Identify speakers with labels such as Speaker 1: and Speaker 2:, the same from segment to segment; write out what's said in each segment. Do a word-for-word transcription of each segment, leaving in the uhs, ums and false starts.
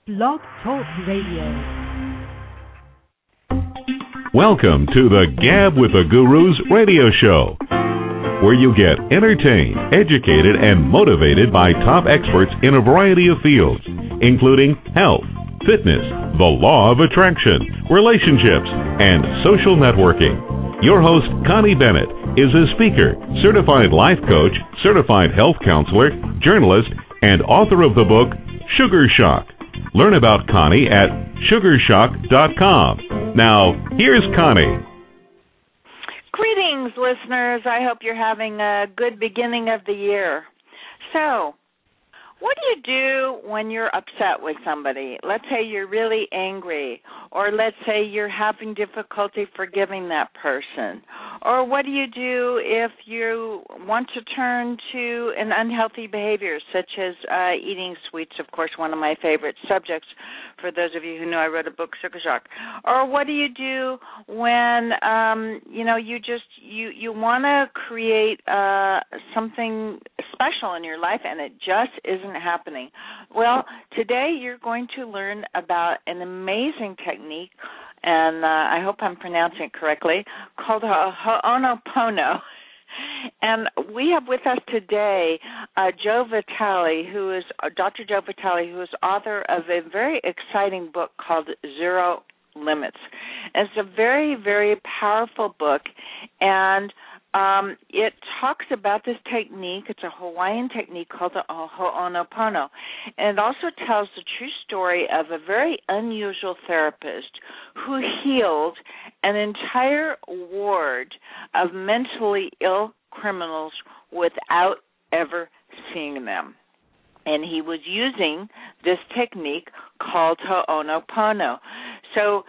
Speaker 1: Blog Talk Radio.
Speaker 2: Welcome to the Gab with the Gurus radio show, where you get entertained, educated, and motivated by top experts in a variety of fields, including health, fitness, the law of attraction, relationships, and social networking. Your host, Connie Bennett, is a speaker, certified life coach, certified health counselor, journalist, and author of the book, Sugar Shock. Learn about Connie at sugar shock dot com. Now, here's Connie.
Speaker 3: Greetings, listeners. I hope you're having a good beginning of the year. So, what do you do when you're upset with somebody? Let's say you're really angry, or let's say you're having difficulty forgiving that person. Or what do you do if you want to turn to an unhealthy behavior, such as uh, eating sweets, of course, one of my favorite subjects. For those of you who know, I wrote a book, Sugar Shock. Or what do you do when, um, you know, you just, you, you want to create uh, something special in your life and it just isn't happening? Well, today you're going to learn about an amazing technique, and uh, I hope I'm pronouncing it correctly, called Ho'oponopono. And we have with us today uh, Joe Vitale, who is uh, Doctor Joe Vitale, who is author of a very exciting book called Zero Limits. And it's a very, very powerful book, and um, it talks about this technique. It's a Hawaiian technique called the Ho'oponopono. And it also tells the true story of a very unusual therapist who healed an entire ward of mentally ill criminals without ever seeing them. And he was using this technique called Ho'oponopono. So,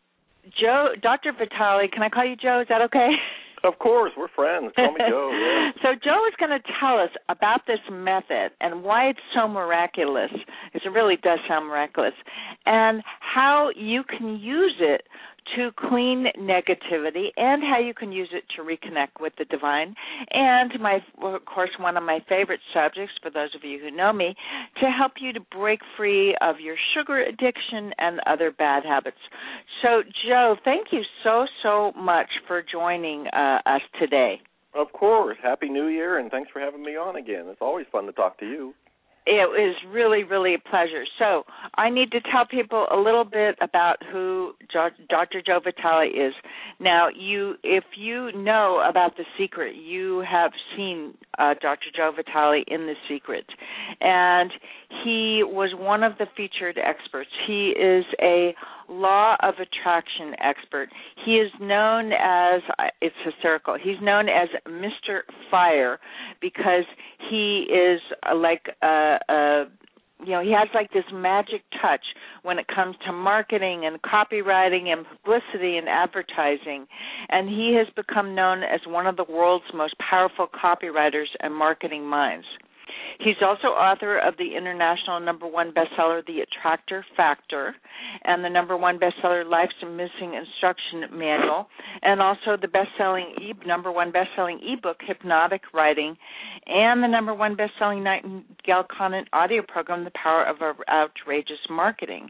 Speaker 3: Joe, Doctor Vitale, can I call you Joe? Is that okay?
Speaker 4: Of course, we're friends. Call me Joe. Yeah.
Speaker 3: So Joe is going to tell us about this method and why it's so miraculous, because it really does sound miraculous, and how you can use it to clean negativity and how you can use it to reconnect with the divine. And, my, of course, one of my favorite subjects, for those of you who know me, to help you to break free of your sugar addiction and other bad habits. So, Joe, thank you so, so much for joining uh, us today.
Speaker 4: Of course. Happy New Year, and thanks for having me on again. It's always fun to talk to you.
Speaker 3: It was really, really a pleasure. So I need to tell people a little bit about who Doctor Joe Vitale is. Now, you, if you know about The Secret, you have seen uh, Doctor Joe Vitale in The Secret. And he was one of the featured experts. He is a law of attraction expert. He is known as, it's hysterical, he's known as Mister Fire because he is like a, a you know, he has like this magic touch when it comes to marketing and copywriting and publicity and advertising. And he has become known as one of the world's most powerful copywriters and marketing minds. He's also author of the international number one bestseller, The Attractor Factor, and the number one bestseller, Life's Missing Instruction Manual, and also the best-selling e- number one best-selling ebook, Hypnotic Writing, and the number one best-selling Nightingale Content audio program, The Power of Outrageous Marketing.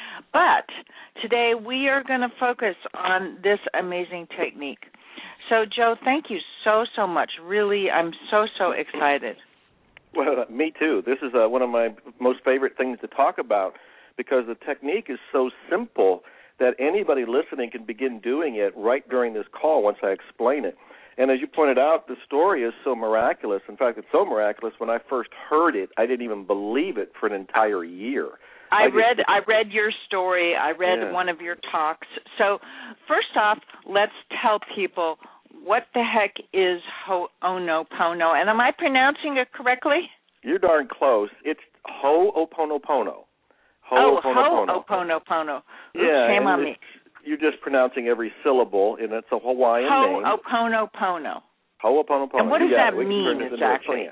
Speaker 3: But today we are going to focus on this amazing technique. So, Joe, thank you so, so much. Really, I'm so, so excited.
Speaker 4: Well, me too. This is uh, one of my most favorite things to talk about because the technique is so simple that anybody listening can begin doing it right during this call once I explain it. And as you pointed out, the story is so miraculous. In fact, it's so miraculous when I first heard it, I didn't even believe it for an entire year.
Speaker 3: I,
Speaker 4: I
Speaker 3: read
Speaker 4: just,
Speaker 3: I read your story. I read
Speaker 4: yeah.
Speaker 3: one of your talks. So first off, let's tell people, what the heck is Ho'oponopono? And am I pronouncing it correctly?
Speaker 4: You're darn close. It's Ho'oponopono.
Speaker 3: Oh, Ho'oponopono.
Speaker 4: Yeah,
Speaker 3: shame on me.
Speaker 4: You're just pronouncing every syllable, and it's a Hawaiian name.
Speaker 3: Ho'oponopono.
Speaker 4: Ho'oponopono.
Speaker 3: And what does
Speaker 4: yeah,
Speaker 3: that mean exactly?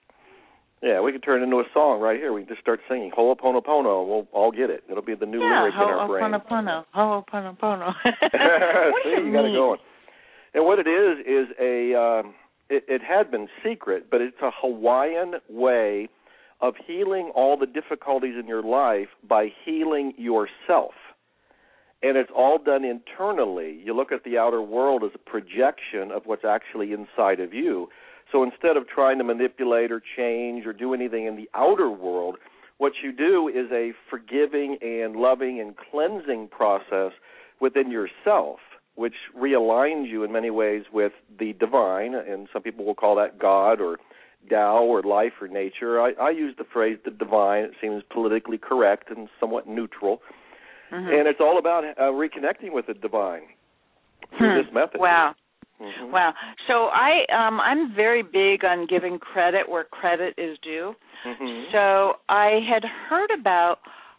Speaker 4: Yeah, we could turn it into a song right here. We can just start singing Ho'oponopono, and we'll all get it. It'll be the new
Speaker 3: yeah,
Speaker 4: lyric in our brain.
Speaker 3: Ho'oponopono. Ho'oponopono. What
Speaker 4: does
Speaker 3: See,
Speaker 4: it
Speaker 3: you
Speaker 4: mean?
Speaker 3: got it
Speaker 4: going. And what it is is a um, it, it had been secret, but it's a Hawaiian way of healing all the difficulties in your life by healing yourself. And it's all done internally. You look at the outer world as a projection of what's actually inside of you. So instead of trying to manipulate or change or do anything in the outer world, what you do is a forgiving and loving and cleansing process within yourself, which realigns you in many ways with the divine, and some people will call that God or Tao or life or nature. I, I use the phrase the divine. It seems politically correct and somewhat neutral. Mm-hmm. And it's all about uh, reconnecting with the divine through
Speaker 3: hmm.
Speaker 4: this method.
Speaker 3: Wow.
Speaker 4: Mm-hmm.
Speaker 3: Wow. So I, um, I'm very big on giving credit where credit is due. Mm-hmm. So I had heard about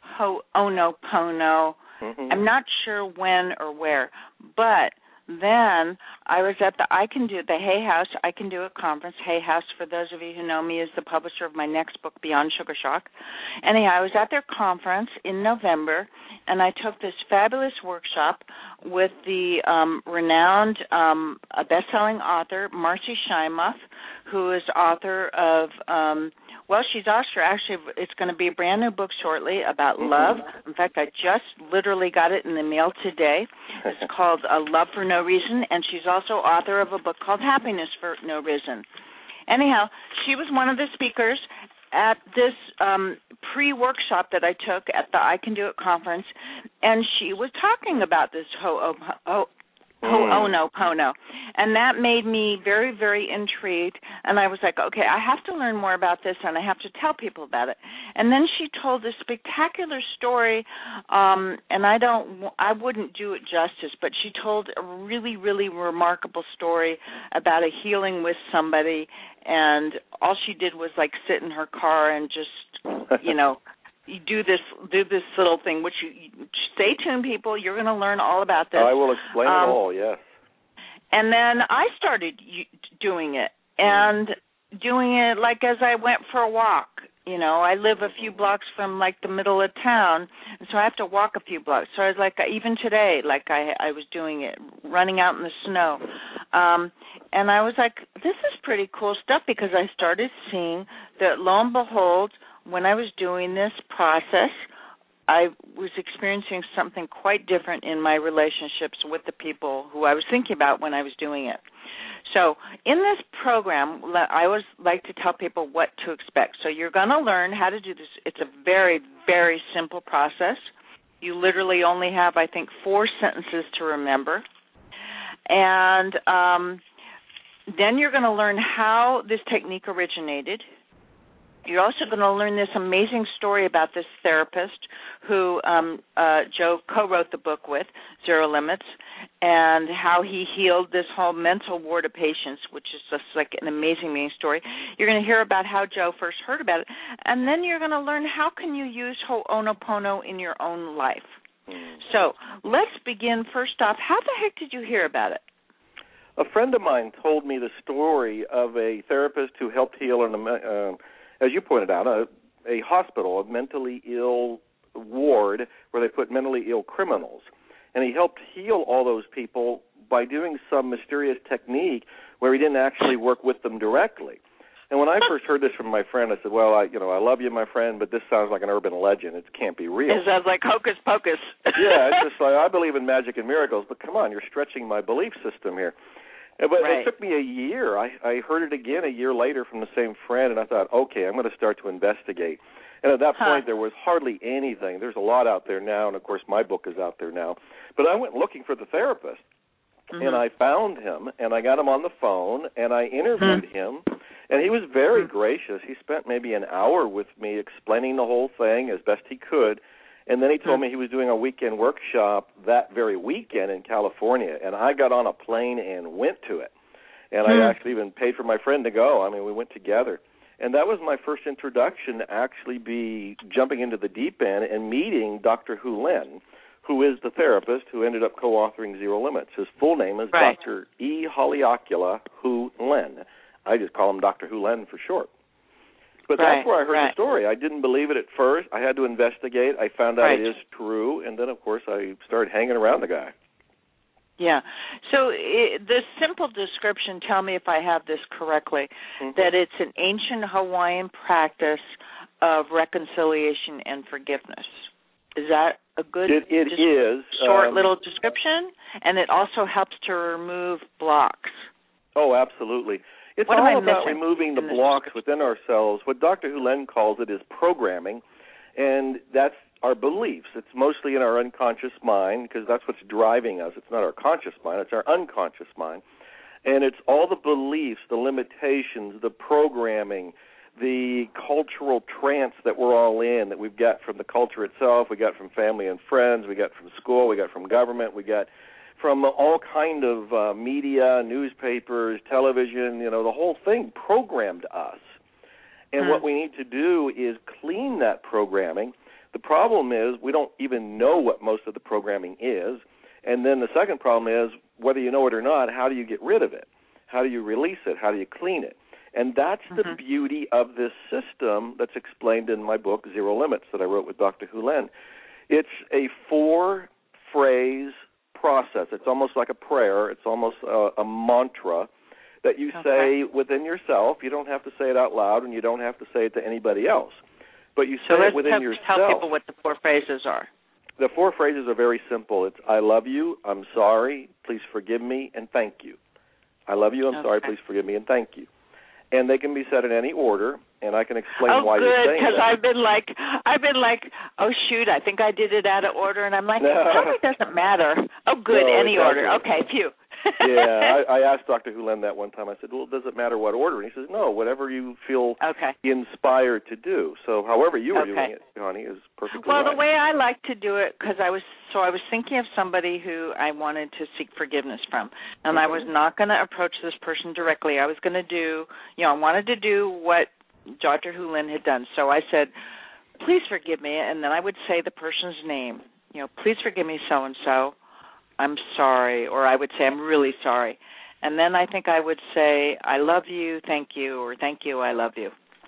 Speaker 3: Ho'onopono. Mm-hmm. I'm not sure when or where, but then I was at the I Can Do the Hay House I Can Do It conference. Hay House, for those of you who know me, is the publisher of my next book, Beyond Sugar Shock. Anyhow, I was at their conference in November, and I took this fabulous workshop with the um, renowned um, a best-selling author, Marcy Shimoff, who is author of um, Well, she's author. Actually, it's going to be a brand new book shortly about mm-hmm. love. In fact, I just literally got it in the mail today. It's called uh, Love for No Reason, and she's also author of a book called Happiness for No Reason. Anyhow, she was one of the speakers at this um, pre-workshop that I took at the I Can Do It conference, and she was talking about this ho- ho- Ho'onopono. And that made me very, very intrigued. And I was like, okay, I have to learn more about this, and I have to tell people about it. And then she told this spectacular story, um, and I don't, I wouldn't do it justice, but she told a really, really remarkable story about a healing with somebody, and all she did was like sit in her car and just, you know, you do this do this little thing, which you, you stay tuned, people. You're going to learn all about this.
Speaker 4: I will explain um, it all, yes.
Speaker 3: And then I started doing it, and doing it like as I went for a walk. You know, I live a few blocks from, like, the middle of town, and so I have to walk a few blocks. So I was like, even today, like I, I was doing it, running out in the snow. Um, and I was like, this is pretty cool stuff, because I started seeing that, lo and behold, when I was doing this process, I was experiencing something quite different in my relationships with the people who I was thinking about when I was doing it. So in this program, I always like to tell people what to expect. So you're going to learn how to do this. It's a very, very simple process. You literally only have, I think, four sentences to remember. And um, then you're going to learn how this technique originated. You're also going to learn this amazing story about this therapist who um, uh, Joe co-wrote the book with, Zero Limits, and how he healed this whole mental ward of patients, which is just like an amazing, amazing story. You're going to hear about how Joe first heard about it, and then you're going to learn how can you use Ho'onopono in your own life. Mm. So let's begin. First off, how the heck did you hear about it?
Speaker 4: A friend of mine told me the story of a therapist who helped heal an uh, as you pointed out, a, a hospital, a mentally ill ward where they put mentally ill criminals. And he helped heal all those people by doing some mysterious technique where he didn't actually work with them directly. And when I first heard this from my friend, I said, well, I, you know, I love you, my friend, but this sounds like an urban legend. It can't be real.
Speaker 3: It sounds like hocus pocus.
Speaker 4: Yeah, it's just like, I believe in magic and miracles, but come on, you're stretching my belief system here. But
Speaker 3: right.
Speaker 4: It took me a year. I, I heard it again a year later from the same friend, and I thought, okay, I'm going to start to investigate. And at that huh. point, there was hardly anything. There's a lot out there now, and, of course, my book is out there now. But I went looking for the therapist, mm-hmm. and I found him, and I got him on the phone, and I interviewed mm-hmm. him, and he was very mm-hmm. gracious. He spent maybe an hour with me explaining the whole thing as best he could. And then he told me he was doing a weekend workshop that very weekend in California, and I got on a plane and went to it. And hmm. I actually even paid for my friend to go. I mean, we went together. And that was my first introduction to actually be jumping into the deep end and meeting Doctor Hu Lin, who is the therapist who ended up co-authoring Zero Limits. His full name is right. Doctor E. Haleakula Hu Lin. I just call him Doctor Hu Lin for short. But right, that's where I heard right. the story. I didn't believe it at first. I had to investigate. I found out right. it is true. And then, of course, I started hanging around the guy.
Speaker 3: Yeah. So it, the simple description, tell me if I have this correctly, mm-hmm. that it's an ancient Hawaiian practice of reconciliation and forgiveness. Is that a good
Speaker 4: It, it is.
Speaker 3: short
Speaker 4: um,
Speaker 3: little description? And it also helps to remove blocks.
Speaker 4: Oh, absolutely. It's
Speaker 3: What am
Speaker 4: all
Speaker 3: I
Speaker 4: about
Speaker 3: missing
Speaker 4: removing the
Speaker 3: in this
Speaker 4: blocks within ourselves. What Doctor Hulen calls it is programming, and that's our beliefs. It's mostly in our unconscious mind because that's what's driving us. It's not our conscious mind. It's our unconscious mind. And it's all the beliefs, the limitations, the programming, the cultural trance that we're all in, that we've got from the culture itself, we got from family and friends, we got from school, we got from government, we got from all kind of uh, media, newspapers, television, you know, the whole thing programmed us. And
Speaker 3: Hmm.
Speaker 4: what we need to do is clean that programming. The problem is we don't even know what most of the programming is. And then the second problem is, whether you know it or not, how do you get rid of it? How do you release it? How do you clean it? And that's the
Speaker 3: Mm-hmm.
Speaker 4: beauty of this system that's explained in my book, Zero Limits, that I wrote with Doctor Hulen. It's a four-phrase process. It's almost like a prayer. It's almost a, a mantra that you
Speaker 3: Okay.
Speaker 4: say within yourself. You don't have to say it out loud, and you don't have to say it to anybody else. But you
Speaker 3: So
Speaker 4: say
Speaker 3: let's
Speaker 4: it within
Speaker 3: tell,
Speaker 4: yourself.
Speaker 3: tell people what the four phrases are.
Speaker 4: The four phrases are very simple. It's I love you, I'm sorry, please forgive me, and thank you. I love you, I'm
Speaker 3: Okay.
Speaker 4: sorry, please forgive me, and thank you. And they can be said in any order, and I can explain
Speaker 3: Oh,
Speaker 4: why
Speaker 3: good,
Speaker 4: you're saying
Speaker 3: because
Speaker 4: that.
Speaker 3: I've been like, I've been like, oh shoot, I think I did it out of order, and I'm like,
Speaker 4: No.
Speaker 3: it probably doesn't matter. Oh, good,
Speaker 4: No,
Speaker 3: any
Speaker 4: it
Speaker 3: order.
Speaker 4: doesn't.
Speaker 3: Okay, phew.
Speaker 4: Yeah, I, I asked Doctor Hulen that one time. I said, well, does it matter what order? And he says, no, whatever you feel
Speaker 3: Okay.
Speaker 4: inspired to do. So however you were
Speaker 3: Okay.
Speaker 4: doing it, Connie, is perfectly
Speaker 3: Well,
Speaker 4: right.
Speaker 3: the way I like to do it, because I was so I was thinking of somebody who I wanted to seek forgiveness from, and I was not going to approach this person directly. I was going to do, you know, I wanted to do what Doctor Hulen had done. So I said, please forgive me, and then I would say the person's name. You know, please forgive me, so and so. I'm sorry, or I would say I'm really sorry. And then I think I would say, I love you, thank you, or thank you, I love you.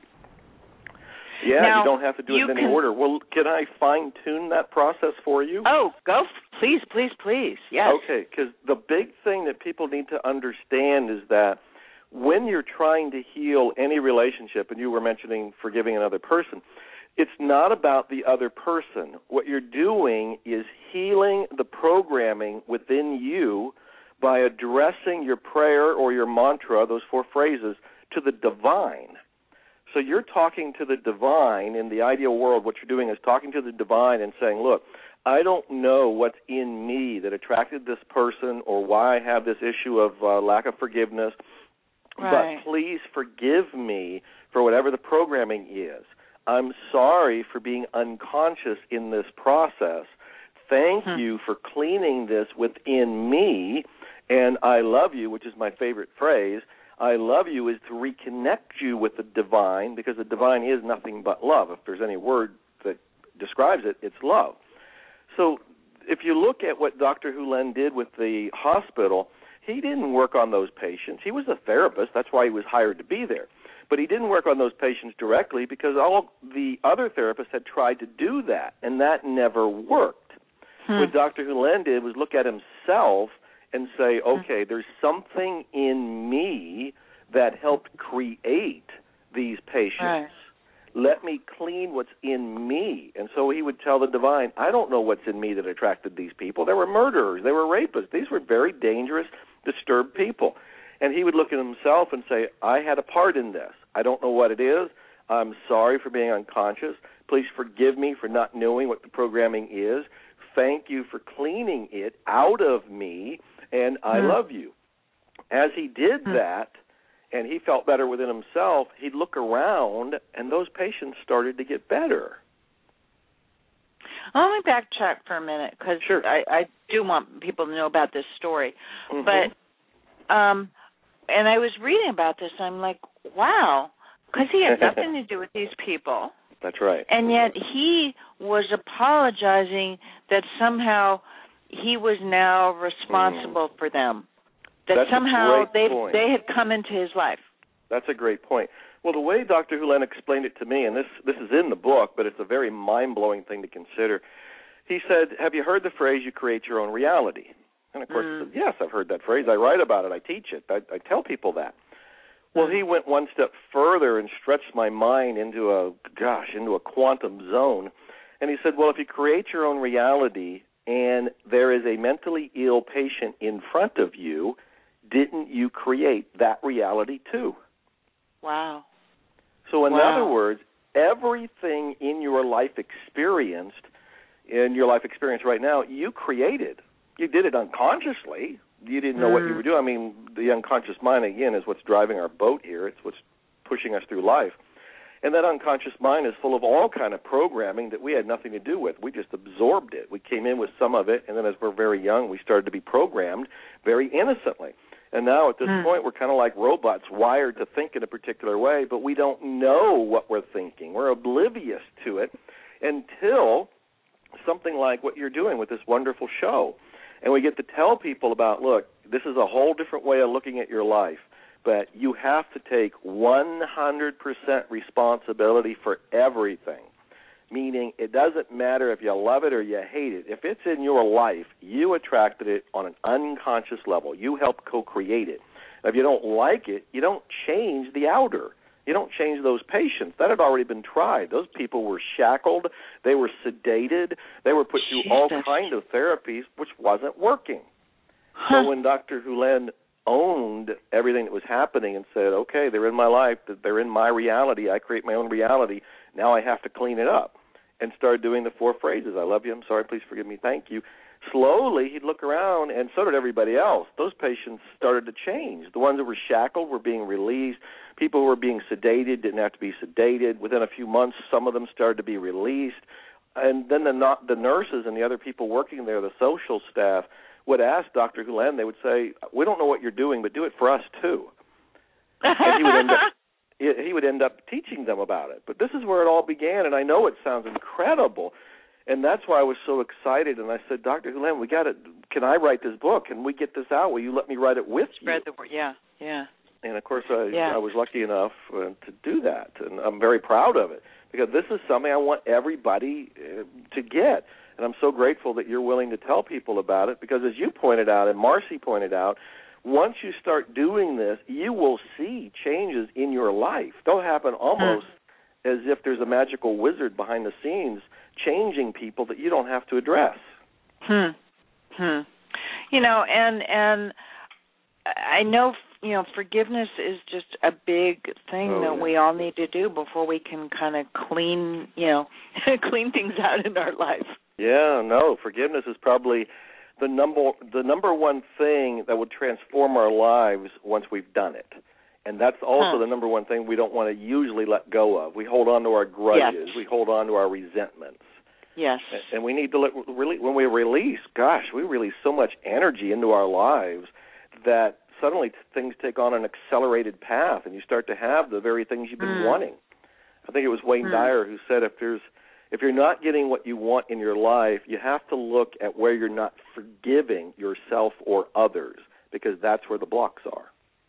Speaker 4: Yeah,
Speaker 3: Now,
Speaker 4: you don't have to do
Speaker 3: you
Speaker 4: it in any
Speaker 3: can-
Speaker 4: order. Well, can I fine-tune that process for you?
Speaker 3: Oh, go, f- please, please, please, yes.
Speaker 4: Okay, because the big thing that people need to understand is that when you're trying to heal any relationship, and you were mentioning forgiving another person, it's not about the other person. What you're doing is healing the programming within you by addressing your prayer or your mantra, those four phrases, to the divine. So you're talking to the divine. In the ideal world, what you're doing is talking to the divine and saying, look, I don't know what's in me that attracted this person or why I have this issue of uh, lack of forgiveness,
Speaker 3: Right.
Speaker 4: but please forgive me for whatever the programming is. I'm sorry for being unconscious in this process. Thank
Speaker 3: Hmm.
Speaker 4: you for cleaning this within me, and I love you, which is my favorite phrase. I love you is to reconnect you with the divine, because the divine is nothing but love. If there's any word that describes it, it's love. So if you look at what Doctor Hulen did with the hospital, he didn't work on those patients. He was a therapist. That's why he was hired to be there. But he didn't work on those patients directly because all the other therapists had tried to do that, and that never worked.
Speaker 3: Hmm.
Speaker 4: What Doctor Hulen did was look at himself and say, okay, there's something in me that helped create these patients.
Speaker 3: Right.
Speaker 4: Let me clean what's in me. And so he would tell the divine, I don't know what's in me that attracted these people. They were murderers. They were rapists. These were very dangerous, disturbed people. And he would look at himself and say, I had a part in this. I don't know what it is. I'm sorry for being unconscious. Please forgive me for not knowing what the programming is. Thank you for cleaning it out of me, and I
Speaker 3: Hmm.
Speaker 4: love you. As he did
Speaker 3: Hmm.
Speaker 4: that, and he felt better within himself, he'd look around, and those patients started to get better.
Speaker 3: Let me backtrack for a minute because
Speaker 4: Sure.
Speaker 3: I, I do want people to know about this story.
Speaker 4: Mhm.
Speaker 3: But, um, and I was reading about this, I'm like, wow, because he had nothing to do with these people.
Speaker 4: That's right.
Speaker 3: And yet he was apologizing that somehow he was now responsible mm. for them. That
Speaker 4: That's
Speaker 3: somehow they
Speaker 4: point.
Speaker 3: they had come into his life.
Speaker 4: That's a great point. Well, the way Doctor Hulen explained it to me, and this, this is in the book, but it's a very mind-blowing thing to consider. He said, have you heard the phrase, you create your own reality? And, of course,
Speaker 3: mm.
Speaker 4: I said, yes, I've heard that phrase. I write about it. I teach it. I, I tell people that. Well, he went one step further and stretched my mind into a, gosh, into a quantum zone. And he said, well, if you create your own reality and there is a mentally ill patient in front of you, didn't you create that reality too?
Speaker 3: Wow.
Speaker 4: So in
Speaker 3: wow.
Speaker 4: other words, everything in your life experienced, in your life experience right now, you created. You did it unconsciously. You didn't know mm. what you were doing. I mean, the unconscious mind, again, is what's driving our boat here. It's what's pushing us through life. And that unconscious mind is full of all kind of programming that we had nothing to do with. We just absorbed it. We came in with some of it, and then as we're very young, we started to be programmed very innocently. And now at this mm. point, we're kind of like robots wired to think in a particular way, but we don't know what we're thinking. We're oblivious to it until something like what you're doing with this wonderful show. And we get to tell people about, look, this is a whole different way of looking at your life, but you have to take one hundred percent responsibility for everything, meaning it doesn't matter if you love it or you hate it. If it's in your life, you attracted it on an unconscious level. You helped co-create it. Now, if you don't like it, you don't change the outer. You don't change those patients. That had already been tried. Those people were shackled. They were sedated. They were put through all kinds of therapies, which wasn't working. Huh. So when Doctor Hulen owned everything that was happening and said, okay, they're in my life, they're in my reality, I create my own reality, now I have to clean it up, and started doing the four phrases, I love you, I'm sorry, please forgive me, thank you. Slowly, he'd look around, and so did everybody else. Those patients started to change. The ones that were shackled were being released. People who were being sedated didn't have to be sedated. Within a few months, some of them started to be released. And then the, not, the nurses and the other people working there, the social staff, would ask Doctor Hulen, they would say, we don't know what you're doing, but do it for us too. And he would end up he would end up teaching them about it. But this is where it all began, and I know it sounds incredible. And that's why I was so excited, and I said, Doctor Hulen, we got it. Can I write this book? Can we get this out? Will you let me write it with you?
Speaker 3: Spread the word, yeah, yeah.
Speaker 4: And, of course, I,
Speaker 3: yeah.
Speaker 4: I was lucky enough uh, to do that, and I'm very proud of it because this is something I want everybody uh, to get. And I'm so grateful that you're willing to tell people about it because, as you pointed out and Marcy pointed out, once you start doing this, you will see changes in your life. They'll happen almost mm. as if there's a magical wizard behind the scenes changing people that you don't have to address.
Speaker 3: Hmm. Hmm. You know, and and I know, you know, forgiveness is just a big thing oh, that yeah. we all need to do before we can kind of clean, you know, clean things out in our life.
Speaker 4: Yeah, no, forgiveness is probably the number the number one thing that would transform our lives once we've done it. And that's also huh. the number one thing we don't want to usually let go of. We hold on to our grudges.
Speaker 3: Yes.
Speaker 4: We hold on to our resentments.
Speaker 3: Yes.
Speaker 4: And we need to let, really, when we release, gosh, we release so much energy into our lives that suddenly things take on an accelerated path, and you start to have the very things you've been mm. wanting. I think it was Wayne mm. Dyer who said, if there's if you're not getting what you want in your life, you have to look at where you're not forgiving yourself or others, because that's where the blocks are.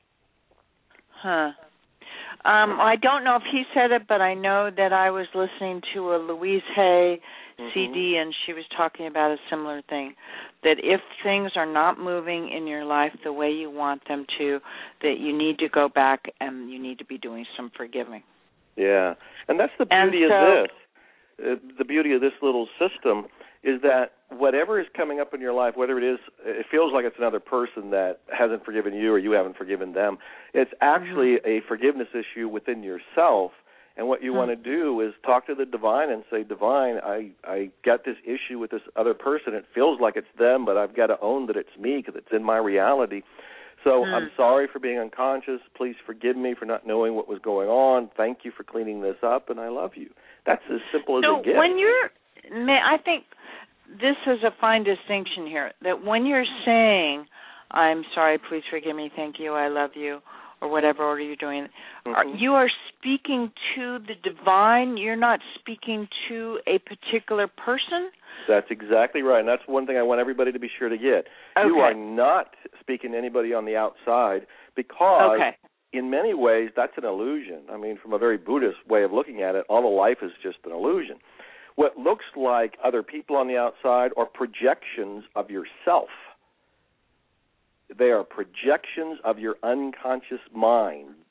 Speaker 3: Huh. Um, I don't know if he said it, but I know that I was listening to a Louise Hay mm-hmm. C D, and she was talking about a similar thing, that if things are not moving in your life the way you want them to, that you need to go back and you need to be doing some forgiving.
Speaker 4: Yeah, and that's the beauty
Speaker 3: so,
Speaker 4: of this. Uh, the beauty of this little system is that whatever is coming up in your life, whether it is, it feels like it's another person that hasn't forgiven you or you haven't forgiven them, it's actually mm-hmm. a forgiveness issue within yourself. And what you mm-hmm. want to do is talk to the divine and say, Divine, I, I got this issue with this other person. It feels like it's them, but I've got to own that it's me because it's in my reality. So mm-hmm. I'm sorry for being unconscious. Please forgive me for not knowing what was going on. Thank you for cleaning this up, and I love you. That's as simple as
Speaker 3: so
Speaker 4: it gets.
Speaker 3: When you're, I think this is a fine distinction here, that when you're saying, I'm sorry, please forgive me, thank you, I love you, or whatever order you're doing, mm-hmm. are, you are speaking to the divine. You're not speaking to a particular person?
Speaker 4: That's exactly right, and that's one thing I want everybody to be sure to get.
Speaker 3: Okay.
Speaker 4: You are not speaking to anybody on the outside because
Speaker 3: okay.
Speaker 4: in many ways that's an illusion. I mean, from a very Buddhist way of looking at it, all of life is just an illusion. What looks like other people on the outside are projections of yourself. They are projections of your unconscious mind.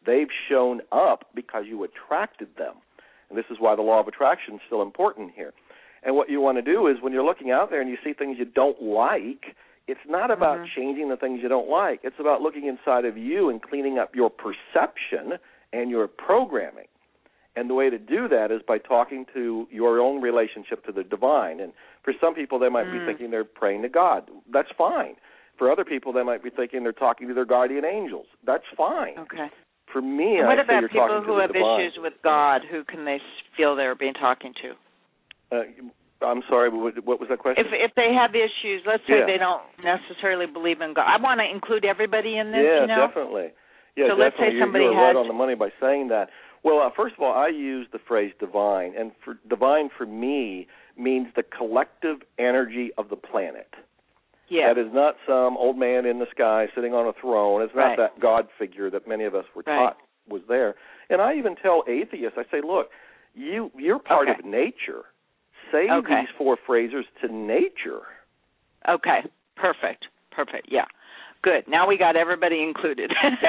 Speaker 4: They've shown up because you attracted them. And this is why the law of attraction is still important here. And what you want to do is when you're looking out there and you see things you don't like, it's not about mm-hmm. changing the things you don't like. It's about looking inside of you and cleaning up your perception and your programming. And the way to do that is by talking to your own relationship to the divine. And for some people, they might mm. be thinking they're praying to God. That's fine. For other people, they might be thinking they're talking to their guardian angels. That's fine.
Speaker 3: Okay.
Speaker 4: For me,
Speaker 3: and what
Speaker 4: I
Speaker 3: about
Speaker 4: say you're
Speaker 3: people
Speaker 4: talking
Speaker 3: who
Speaker 4: to the
Speaker 3: have
Speaker 4: divine.
Speaker 3: issues with God? Who can they feel they're being talking to?
Speaker 4: Uh, I'm sorry, what, what was that question?
Speaker 3: If if they have issues, let's say
Speaker 4: yeah.
Speaker 3: they don't necessarily believe in God. I want to include everybody in this,
Speaker 4: yeah,
Speaker 3: you know?
Speaker 4: definitely. Yeah,
Speaker 3: so
Speaker 4: definitely.
Speaker 3: let's say somebody
Speaker 4: you're, you're
Speaker 3: has...
Speaker 4: right on the money by saying that. Well, uh, first of all, I use the phrase divine, and for divine for me means the collective energy of the planet.
Speaker 3: Yeah.
Speaker 4: That is not some old man in the sky sitting on a throne. It's not
Speaker 3: right.
Speaker 4: that God figure that many of us were
Speaker 3: right.
Speaker 4: taught was there. And I even tell atheists, I say, look, you, you're part
Speaker 3: okay.
Speaker 4: of nature. Say
Speaker 3: okay.
Speaker 4: these four phrases to nature.
Speaker 3: Okay, perfect, perfect, yeah. Good. Now we got everybody included.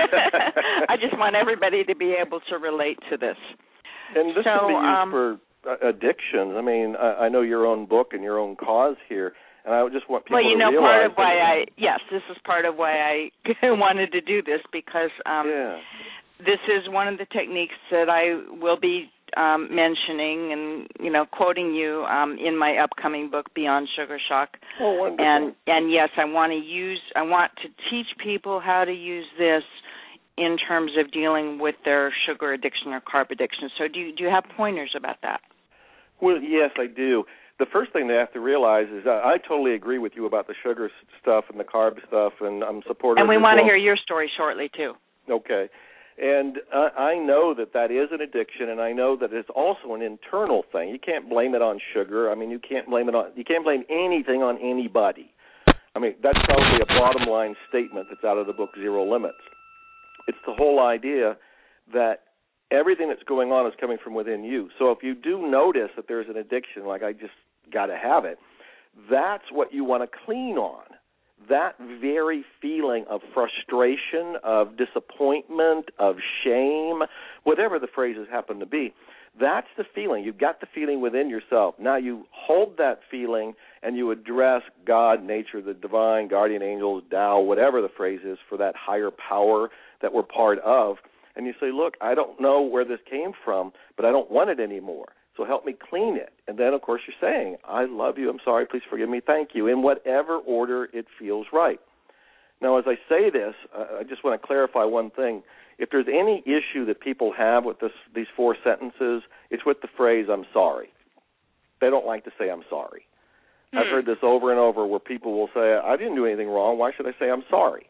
Speaker 3: I just want everybody to be able to relate to this.
Speaker 4: And this
Speaker 3: so,
Speaker 4: can be used
Speaker 3: um,
Speaker 4: for uh, addictions. I mean, I, I know your own book and your own cause here, and I just want people
Speaker 3: well, you
Speaker 4: to
Speaker 3: know,
Speaker 4: realize
Speaker 3: part of why
Speaker 4: that,
Speaker 3: I yes, this is part of why I wanted to do this because um,
Speaker 4: yeah.
Speaker 3: this is one of the techniques that I will be um, mentioning and you know quoting you um, in my upcoming book, Beyond Sugar Shock.
Speaker 4: Oh, wonderful.
Speaker 3: And and yes, I want to use I want to teach people how to use this in terms of dealing with their sugar addiction or carb addiction. So do you, do you have pointers about that?
Speaker 4: Well, yes, I do. The first thing they have to realize is uh, I totally agree with you about the sugar stuff and the carb stuff, and I'm supportive.
Speaker 3: And we want
Speaker 4: well.
Speaker 3: to hear your story shortly, too.
Speaker 4: Okay. And uh, I know that that is an addiction, and I know that it's also an internal thing. You can't blame it on sugar. I mean, you can't blame it on you can't blame anything on anybody. I mean, that's probably a bottom line statement that's out of the book Zero Limits. It's the whole idea that everything that's going on is coming from within you. So if you do notice that there's an addiction, like I just got to have it, that's what you want to clean on. That very feeling of frustration, of disappointment, of shame, whatever the phrases happen to be, that's the feeling. You've got the feeling within yourself. Now you hold that feeling and you address God, nature, the divine, guardian angels, Tao, whatever the phrase is for that higher power that we're part of. And you say, look, I don't know where this came from, but I don't want it anymore. So help me clean it. And then, of course, you're saying, I love you, I'm sorry, please forgive me, thank you, in whatever order it feels right. Now, as I say this, uh, I just want to clarify one thing. If there's any issue that people have with this, these four sentences, it's with the phrase, I'm sorry. They don't like to say, I'm sorry. Hmm. I've heard this over and over where people will say, I didn't do anything wrong, why should I say I'm sorry?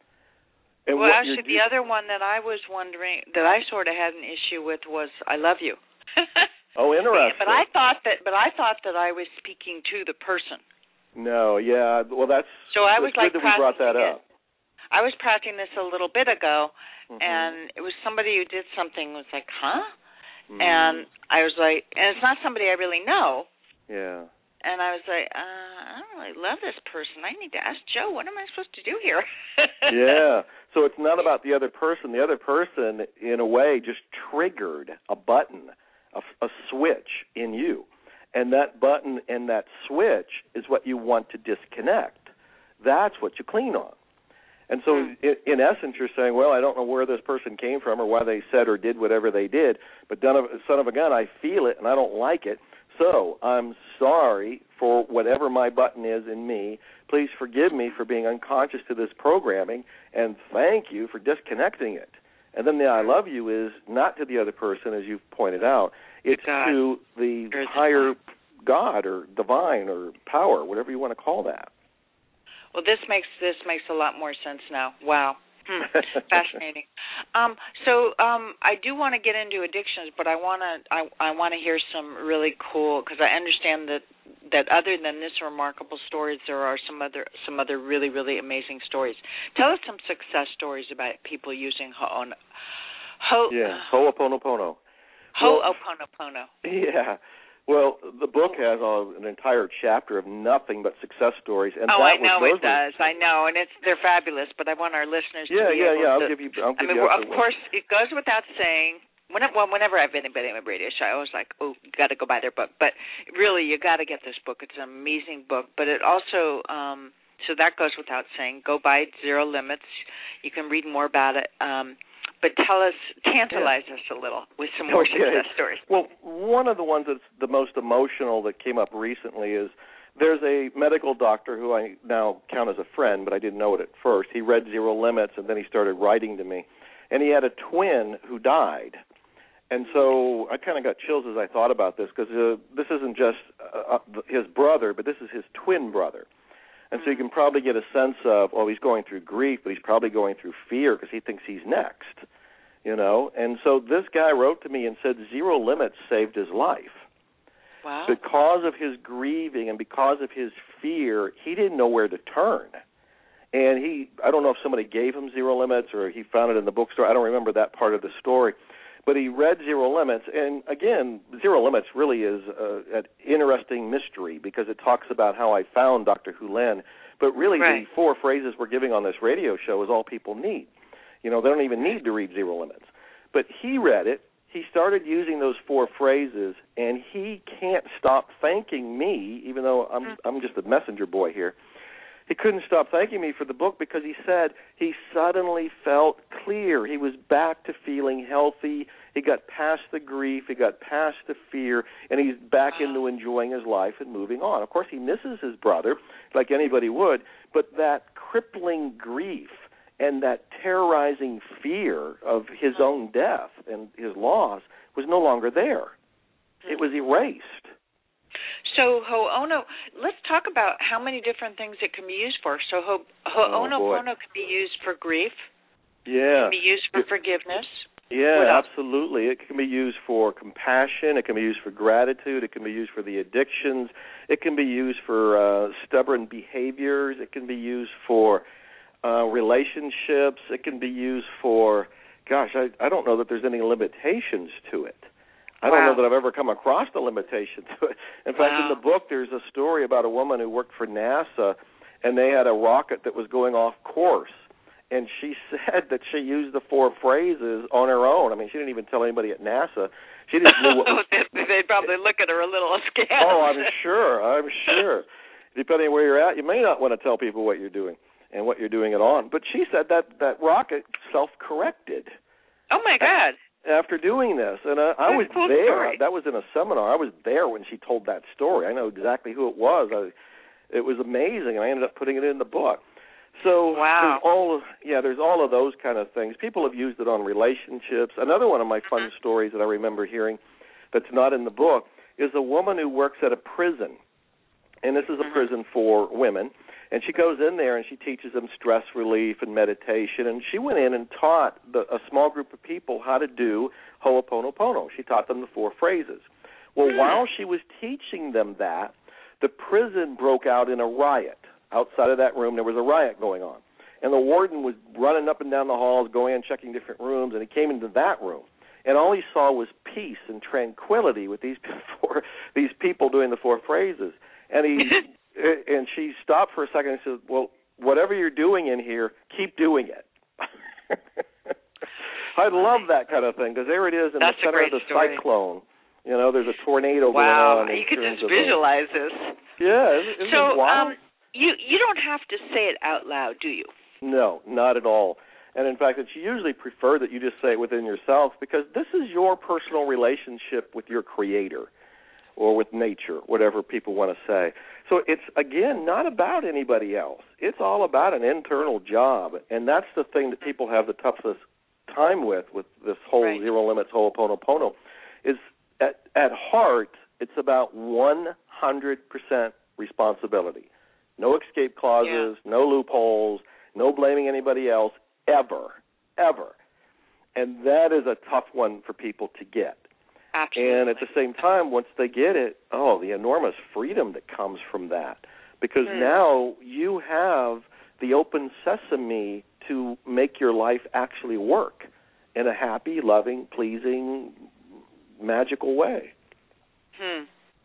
Speaker 1: And well, actually, the other one that I was wondering, that I sort of had an issue with was, I love you.
Speaker 4: Oh, interesting.
Speaker 1: But I thought that, but I thought that I was speaking to the person.
Speaker 4: No, yeah, well, that's
Speaker 1: so I was like
Speaker 4: good that we brought that up.
Speaker 1: It. I was practicing this a little bit ago,
Speaker 4: mm-hmm.
Speaker 1: and it was somebody who did something. Was like, huh?
Speaker 4: Mm.
Speaker 1: And I was like, and it's not somebody I really know.
Speaker 4: Yeah.
Speaker 1: And I was like, uh, I don't really love this person. I need to ask Joe, what am I supposed to do here?
Speaker 4: Yeah. So it's not about the other person. The other person, in a way, just triggered a button, a, a switch in you. And that button and that switch is what you want to disconnect. That's what you clean on. And so, mm. in, in essence, you're saying, well, I don't know where this person came from or why they said or did whatever they did, but son of a gun, I feel it and I don't like it. So I'm sorry for whatever my button is in me. Please forgive me for being unconscious to this programming, and thank you for disconnecting it. And then the I love you is not to the other person, as you've pointed out. It's
Speaker 1: God.
Speaker 4: to the
Speaker 1: There's
Speaker 4: higher God or divine or power, whatever you want to call that.
Speaker 1: Well, this makes this makes a lot more sense now. Wow. Hmm. Fascinating. Um, so um, I do want to get into addictions, but I want to I, I want to hear some really cool, because I understand that, that other than this remarkable stories, there are some other some other really really amazing stories. Tell us some success stories about people using Ho'oponopono. Ho
Speaker 4: yeah, Ho'oponopono.
Speaker 1: Ho'oponopono.
Speaker 4: Yeah. Well, the book has uh, an entire chapter of nothing but success stories, and
Speaker 1: oh,
Speaker 4: that
Speaker 1: I know
Speaker 4: was,
Speaker 1: it does. I know, and it's they're fabulous. But I want our listeners
Speaker 4: yeah,
Speaker 1: to be
Speaker 4: yeah,
Speaker 1: able
Speaker 4: yeah.
Speaker 1: to.
Speaker 4: I'll give you. I'll give
Speaker 1: I mean,
Speaker 4: you
Speaker 1: of course, it goes without saying. Whenever, well, whenever I have anybody on my radio show, I always like, oh, you got to go buy their book. But really, you got to get this book. It's an amazing book. But it also, um, so that goes without saying. Go buy it, Zero Limits. You can read more about it. Um, but tell us, tantalize yeah. us a little with some more
Speaker 4: okay.
Speaker 1: success stories.
Speaker 4: Well, one of the ones that's the most emotional that came up recently is there's a medical doctor who I now count as a friend, but I didn't know it at first. He read Zero Limits, and then he started writing to me. And he had a twin who died. And so I kind of got chills as I thought about this because uh, this isn't just uh, his brother, but this is his twin brother. And so you can probably get a sense of, well, he's going through grief, but he's probably going through fear because he thinks he's next, you know. And so this guy wrote to me and said Zero Limits saved his life.
Speaker 1: Wow.
Speaker 4: Because of his grieving and because of his fear, he didn't know where to turn. And he, I don't know if somebody gave him Zero Limits or he found it in the bookstore. I don't remember that part of the story. But he read Zero Limits, and again, Zero Limits really is uh, an interesting mystery because it talks about how I found Doctor Hulen. But really,
Speaker 1: right.
Speaker 4: the four phrases we're giving on this radio show is all people need. You know, they don't even need to read Zero Limits. But he read it, he started using those four phrases, and he can't stop thanking me, even though I'm mm. I'm just a messenger boy here. He couldn't stop thanking me for the book because he said he suddenly felt clear. He was back to feeling healthy. He got past the grief. He got past the fear, and he's back into enjoying his life and moving on. Of course, he misses his brother, like anybody would, but that crippling grief and that terrorizing fear of his own death and his loss was no longer there. It was erased.
Speaker 1: So Ho'oponopono, let's talk about how many different things it can be used for. So Ho- Ho'oponopono oh, can be used for grief.
Speaker 4: Yeah.
Speaker 1: It can be used for forgiveness.
Speaker 4: Yeah, absolutely. It can be used for compassion. It can be used for gratitude. It can be used for the addictions. It can be used for uh, stubborn behaviors. It can be used for uh, relationships. It can be used for, gosh, I, I don't know that there's any limitations to it. I don't
Speaker 1: wow.
Speaker 4: know that I've ever come across a limitation to it. In fact,
Speaker 1: wow.
Speaker 4: in the book, there's a story about a woman who worked for NASA, and they had a rocket that was going off course. And she said that she used the four phrases on her own. I mean, she didn't even tell anybody at NASA. She just knew what was...
Speaker 1: They'd probably look at her a little askance.
Speaker 4: Oh, I'm sure. I'm sure. Depending on where you're at, you may not want to tell people what you're doing and what you're doing it on. But she said that that rocket self-corrected.
Speaker 1: Oh, my God.
Speaker 4: After doing this, and uh, I was
Speaker 1: cool
Speaker 4: there.
Speaker 1: Story.
Speaker 4: That was in a seminar. I was there when she told that story. I know exactly who it was. I, it was amazing, and I ended up putting it in the book. So
Speaker 1: wow.
Speaker 4: there's all, yeah, there's all of those kind of things. People have used it on relationships. Another one of my fun mm-hmm. stories that I remember hearing that's not in the book is a woman who works at a prison, and this is a mm-hmm. prison for women. And she goes in there and she teaches them stress relief and meditation. And she went in and taught the, a small group of people how to do Ho'oponopono. She taught them the four phrases. Well, mm. while she was teaching them that, the prison broke out in a riot. Outside of that room, there was a riot going on. And the warden was running up and down the halls, going and checking different rooms, and he came into that room. And all he saw was peace and tranquility with these four, these people doing the four phrases. And he... And she stopped for a second and said, well, whatever you're doing in here, keep doing it. I love that kind of thing because there it is in
Speaker 1: That's
Speaker 4: the center of the
Speaker 1: story.
Speaker 4: cyclone. You know, there's a tornado
Speaker 1: wow.
Speaker 4: going on.
Speaker 1: You could just visualize
Speaker 4: the...
Speaker 1: this.
Speaker 4: Yeah. Isn't, isn't
Speaker 1: so
Speaker 4: it wild?
Speaker 1: um, you, you don't have to say it out loud, do you?
Speaker 4: No, not at all. And, in fact, it's usually preferred that you just say it within yourself because this is your personal relationship with your Creator or with nature, whatever people want to say. So it's, again, not about anybody else. It's all about an internal job, and that's the thing that people have the toughest time with, with this whole
Speaker 1: right. Zero
Speaker 4: Limits Ho'oponopono, is at, at heart, it's about one hundred percent responsibility. No escape clauses, yeah. no loopholes, no blaming anybody else, ever, ever. And that is a tough one for people to get.
Speaker 1: Absolutely.
Speaker 4: And at the same time, once they get it, oh, the enormous freedom that comes from that. Because mm. now you have the open sesame to make your life actually work in a happy, loving, pleasing, magical way.
Speaker 1: Hmm.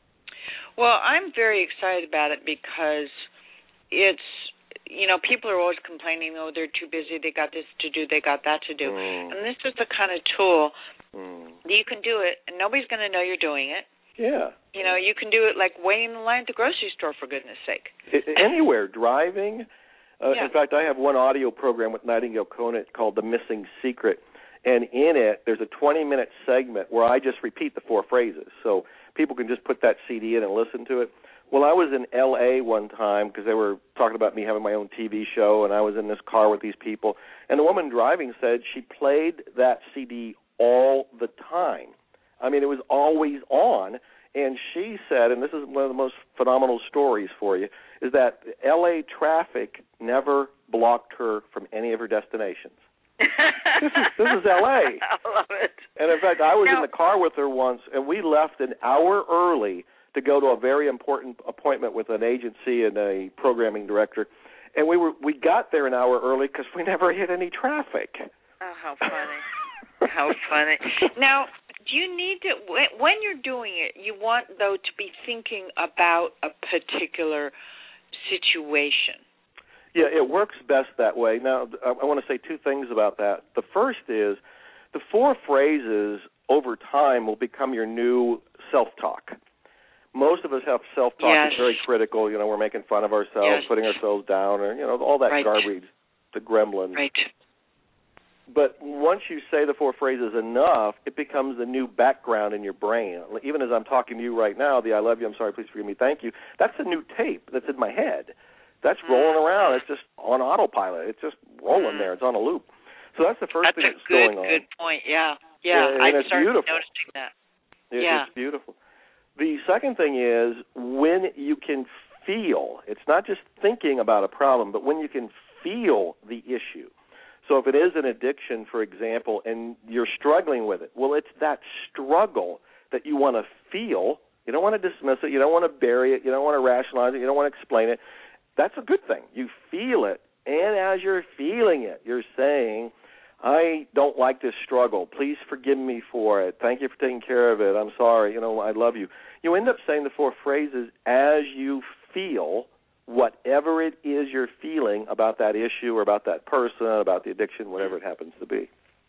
Speaker 1: Well, I'm very excited about it because it's, you know, people are always complaining, oh, they're too busy, they got this to do, they got that to do. Mm. And this is the kind of tool mm. that you can do it, and nobody's going to know you're doing it.
Speaker 4: Yeah.
Speaker 1: You know, you can do it like waiting in line at the grocery store, for goodness sake.
Speaker 4: Anywhere, driving. Uh,
Speaker 1: yeah.
Speaker 4: In fact, I have one audio program with Nightingale Conant called The Missing Secret, and in it there's a twenty-minute segment where I just repeat the four phrases, so people can just put that C D in and listen to it. Well, I was in L A one time because they were talking about me having my own T V show, and I was in this car with these people, and the woman driving said she played that C D all the time. I mean, it was always on, and she said, and this is one of the most phenomenal stories for you, is that L A traffic never blocked her from any of her destinations. this, is, this is L A.
Speaker 1: I love it.
Speaker 4: And, in fact, I was
Speaker 1: now,
Speaker 4: in the car with her once, and we left an hour early to go to a very important appointment with an agency and a programming director. And we were we got there an hour early because we never hit any traffic.
Speaker 1: Oh, how funny. How funny. Now, do you need to, when you're doing it, you want, though, to be thinking about a particular situation?
Speaker 4: Yeah, it works best that way. Now, I want to say two things about that. The first is the four phrases over time will become your new self-talk. Most of us have self-talk
Speaker 1: yes.
Speaker 4: that's very critical. You know, we're making fun of ourselves,
Speaker 1: yes.
Speaker 4: putting ourselves down, or, you know, all that
Speaker 1: right.
Speaker 4: garbage, the gremlins.
Speaker 1: Right.
Speaker 4: But once you say the four phrases enough, it becomes the new background in your brain. Even as I'm talking to you right now, the I love you, I'm sorry, please forgive me, thank you, that's a new tape that's in my head. That's rolling around. It's just on autopilot. It's just rolling there. It's on a loop. So that's the first
Speaker 1: that's
Speaker 4: thing that's
Speaker 1: good,
Speaker 4: going on.
Speaker 1: That's a good point, yeah. Yeah,
Speaker 4: and, and
Speaker 1: I
Speaker 4: it's
Speaker 1: started
Speaker 4: beautiful.
Speaker 1: noticing that.
Speaker 4: It,
Speaker 1: yeah.
Speaker 4: It's beautiful. The second thing is when you can feel, it's not just thinking about a problem, but when you can feel the issue. So if it is an addiction, for example, and you're struggling with it, well, it's that struggle that you want to feel. You don't want to dismiss it. You don't want to bury it. You don't want to rationalize it. You don't want to explain it. That's a good thing. You feel it, and as you're feeling it, you're saying, I don't like this struggle. Please forgive me for it. Thank you for taking care of it. I'm sorry. You know, I love you. You end up saying the four phrases as you feel whatever it is you're feeling about that issue or about that person, about the addiction, whatever it happens to be.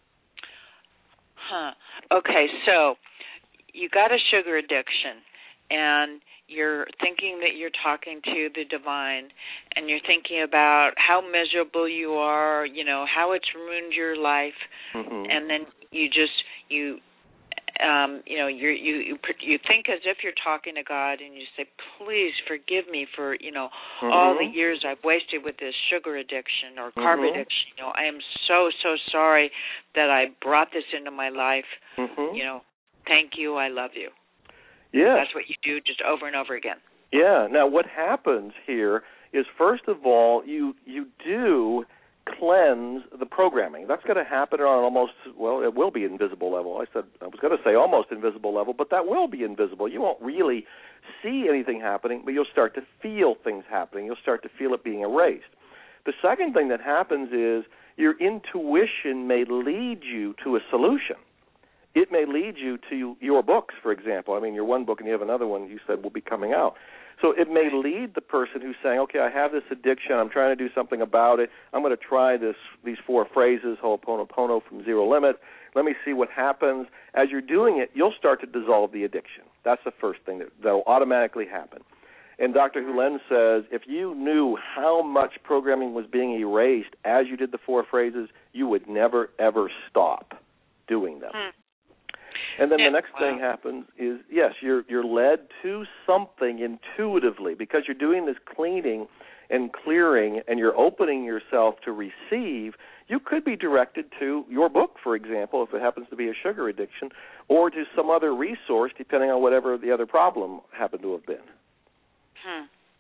Speaker 1: Huh. Okay, so you got a sugar addiction, and you're thinking that you're talking to the divine, and you're thinking about how miserable you are, you know, how it's ruined your life, mm-hmm. and then you just, you, um, you know, you you you you think as if you're talking to God, and you say, please forgive me for, you know, mm-hmm. all the years I've wasted with this sugar addiction or carb mm-hmm. addiction. You know, I am so, so sorry that I brought this into my life. Mm-hmm. You know, thank you, I love you.
Speaker 4: Yeah.
Speaker 1: That's what you do just over and over again.
Speaker 4: Yeah. Now, what happens here is, first of all, you you do cleanse the programming. That's going to happen on almost, well, it will be invisible level. I said I was going to say almost invisible level, but that will be invisible. You won't really see anything happening, but you'll start to feel things happening. You'll start to feel it being erased. The second thing that happens is your intuition may lead you to a solution. It may lead you to your books, for example. I mean, your one book and you have another one you said will be coming out. So it may lead the person who's saying, okay, I have this addiction. I'm trying to do something about it. I'm going to try this these four phrases, Ho'oponopono from Zero Limit. Let me see what happens. As you're doing it, you'll start to dissolve the addiction. That's the first thing that will automatically happen. And Doctor Hulen says if you knew how much programming was being erased as you did the four phrases, you would never, ever stop doing them. Hmm. And then
Speaker 1: yeah,
Speaker 4: the next
Speaker 1: wow.
Speaker 4: thing happens is, yes, you're you're led to something intuitively because you're doing this cleaning and clearing and you're opening yourself to receive. You could be directed to your book, for example, if it happens to be a sugar addiction, or to some other resource, depending on whatever the other problem happened to have been.
Speaker 1: Hmm.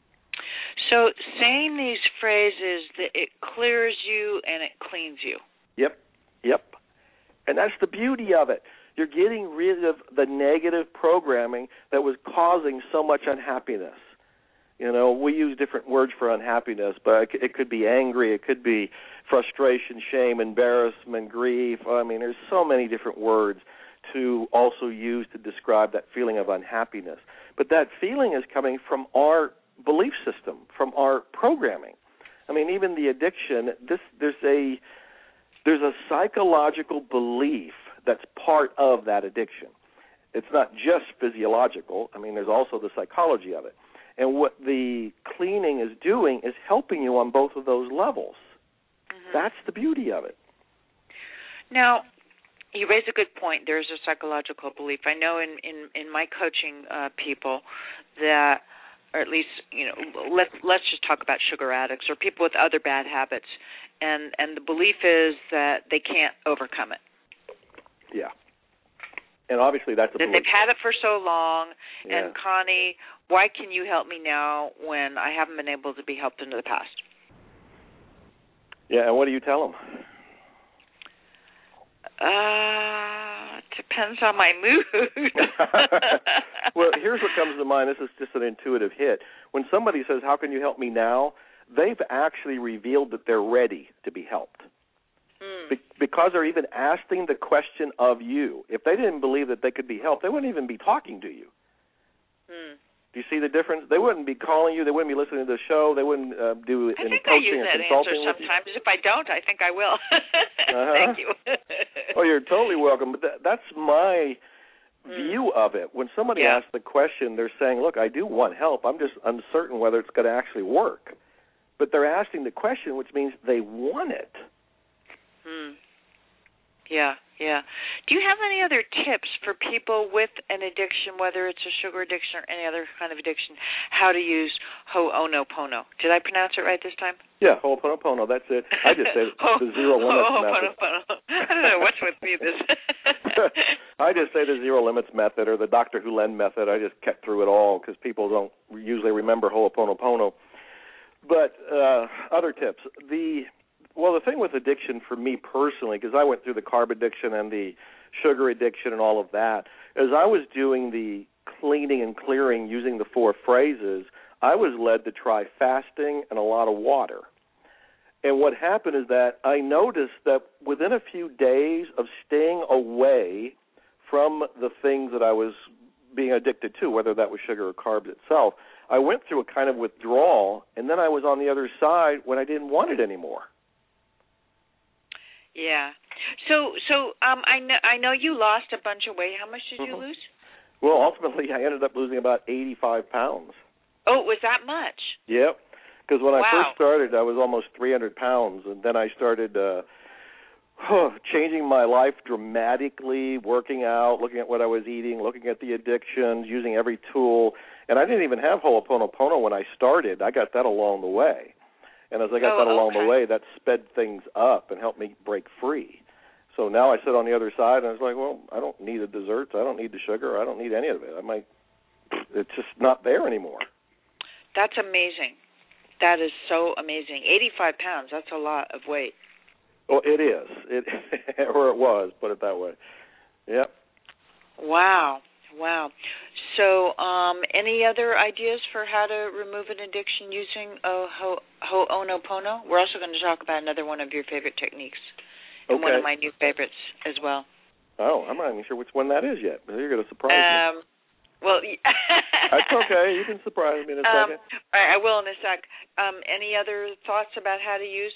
Speaker 1: So saying these phrases, that it clears you and it cleans you.
Speaker 4: Yep, yep. And that's the beauty of it. You're getting rid of the negative programming that was causing so much unhappiness. You know, we use different words for unhappiness, but it could be angry, it could be frustration, shame, embarrassment, grief. I mean, there's so many different words to also use to describe that feeling of unhappiness. But that feeling is coming from our belief system, from our programming. I mean, even the addiction, this there's a there's a psychological belief that's part of that addiction. It's not just physiological. I mean, there's also the psychology of it. And what the cleaning is doing is helping you on both of those levels. Mm-hmm. That's the beauty of it.
Speaker 1: Now, you raise a good point. There's a psychological belief. I know in, in, in my coaching uh, people that, or at least, you know, let's let's just talk about sugar addicts or people with other bad habits, and, and the belief is that they can't overcome it.
Speaker 4: Yeah. And obviously that's a
Speaker 1: that
Speaker 4: belief.
Speaker 1: They've had it for so long,
Speaker 4: yeah.
Speaker 1: and Connie, why can you help me now when I haven't been able to be helped in the past?
Speaker 4: Yeah, and what do you tell them?
Speaker 1: Uh, depends on my mood.
Speaker 4: Well, here's what comes to mind. This is just an intuitive hit. When somebody says, how can you help me now, they've actually revealed that they're ready to be helped. Mm. Be- because they're even asking the question of you. If they didn't believe that they could be helped, they wouldn't even be talking to you.
Speaker 1: Mm.
Speaker 4: Do you see the difference? They wouldn't be calling you. They wouldn't be listening to the show. They wouldn't uh, do
Speaker 1: I
Speaker 4: any
Speaker 1: think I
Speaker 4: coaching
Speaker 1: use
Speaker 4: or
Speaker 1: that
Speaker 4: consulting
Speaker 1: answer
Speaker 4: with you.
Speaker 1: sometimes. If I don't, I think I will.
Speaker 4: uh-huh.
Speaker 1: Thank you.
Speaker 4: Oh, you're totally welcome. But that, that's my
Speaker 1: mm.
Speaker 4: view of it. When somebody
Speaker 1: yeah.
Speaker 4: asks the question, they're saying, look, I do want help. I'm just uncertain whether it's going to actually work. But they're asking the question, which means they want it.
Speaker 1: Hmm. Yeah, yeah. Do you have any other tips for people with an addiction, whether it's a sugar addiction or any other kind of addiction, how to use Ho'oponopono? Did I pronounce it right this time?
Speaker 4: Yeah, Ho'oponopono, that's it. I just said the zero limits method.
Speaker 1: I don't know what's with me this.
Speaker 4: I just say the zero limits method or the Doctor Who Len method. I just kept through it all because people don't usually remember Ho'oponopono. But uh, other tips. The Well, the thing with addiction for me personally, because I went through the carb addiction and the sugar addiction and all of that, as I was doing the cleaning and clearing using the four phrases, I was led to try fasting and a lot of water. And what happened is that I noticed that within a few days of staying away from the things that I was being addicted to, whether that was sugar or carbs itself, I went through a kind of withdrawal, and then I was on the other side when I didn't want it anymore.
Speaker 1: Yeah. So, so um, I know I know you lost a bunch of weight. How much did mm-hmm. you lose?
Speaker 4: Well, ultimately, I ended up losing about eighty-five pounds.
Speaker 1: Oh, it was that much?
Speaker 4: Yep. Because when
Speaker 1: wow.
Speaker 4: I first started, I was almost three hundred pounds, and then I started uh, changing my life dramatically, working out, looking at what I was eating, looking at the addictions, using every tool. And I didn't even have Ho'oponopono when I started. I got that along the way. And as I got
Speaker 1: oh,
Speaker 4: that along
Speaker 1: okay.
Speaker 4: the way, that sped things up and helped me break free. So now I sit on the other side, and I was like, well, I don't need the desserts. I don't need the sugar. I don't need any of it. I might, it's just not there anymore.
Speaker 1: That's amazing. That is so amazing. eighty-five pounds, that's a lot of weight.
Speaker 4: Well, it is. It or it was, put it that way. Yep.
Speaker 1: Wow. Wow. So um, any other ideas for how to remove an addiction using uh, Ho- Ho'oponopono? We're also going to talk about another one of your favorite techniques and
Speaker 4: okay.
Speaker 1: one of my new favorites as well.
Speaker 4: Oh, I'm not even sure which one that is yet. You're going to surprise
Speaker 1: um,
Speaker 4: me.
Speaker 1: Well,
Speaker 4: that's okay. You can surprise me in a
Speaker 1: um,
Speaker 4: second.
Speaker 1: I will in a sec. Um, any other thoughts about how to use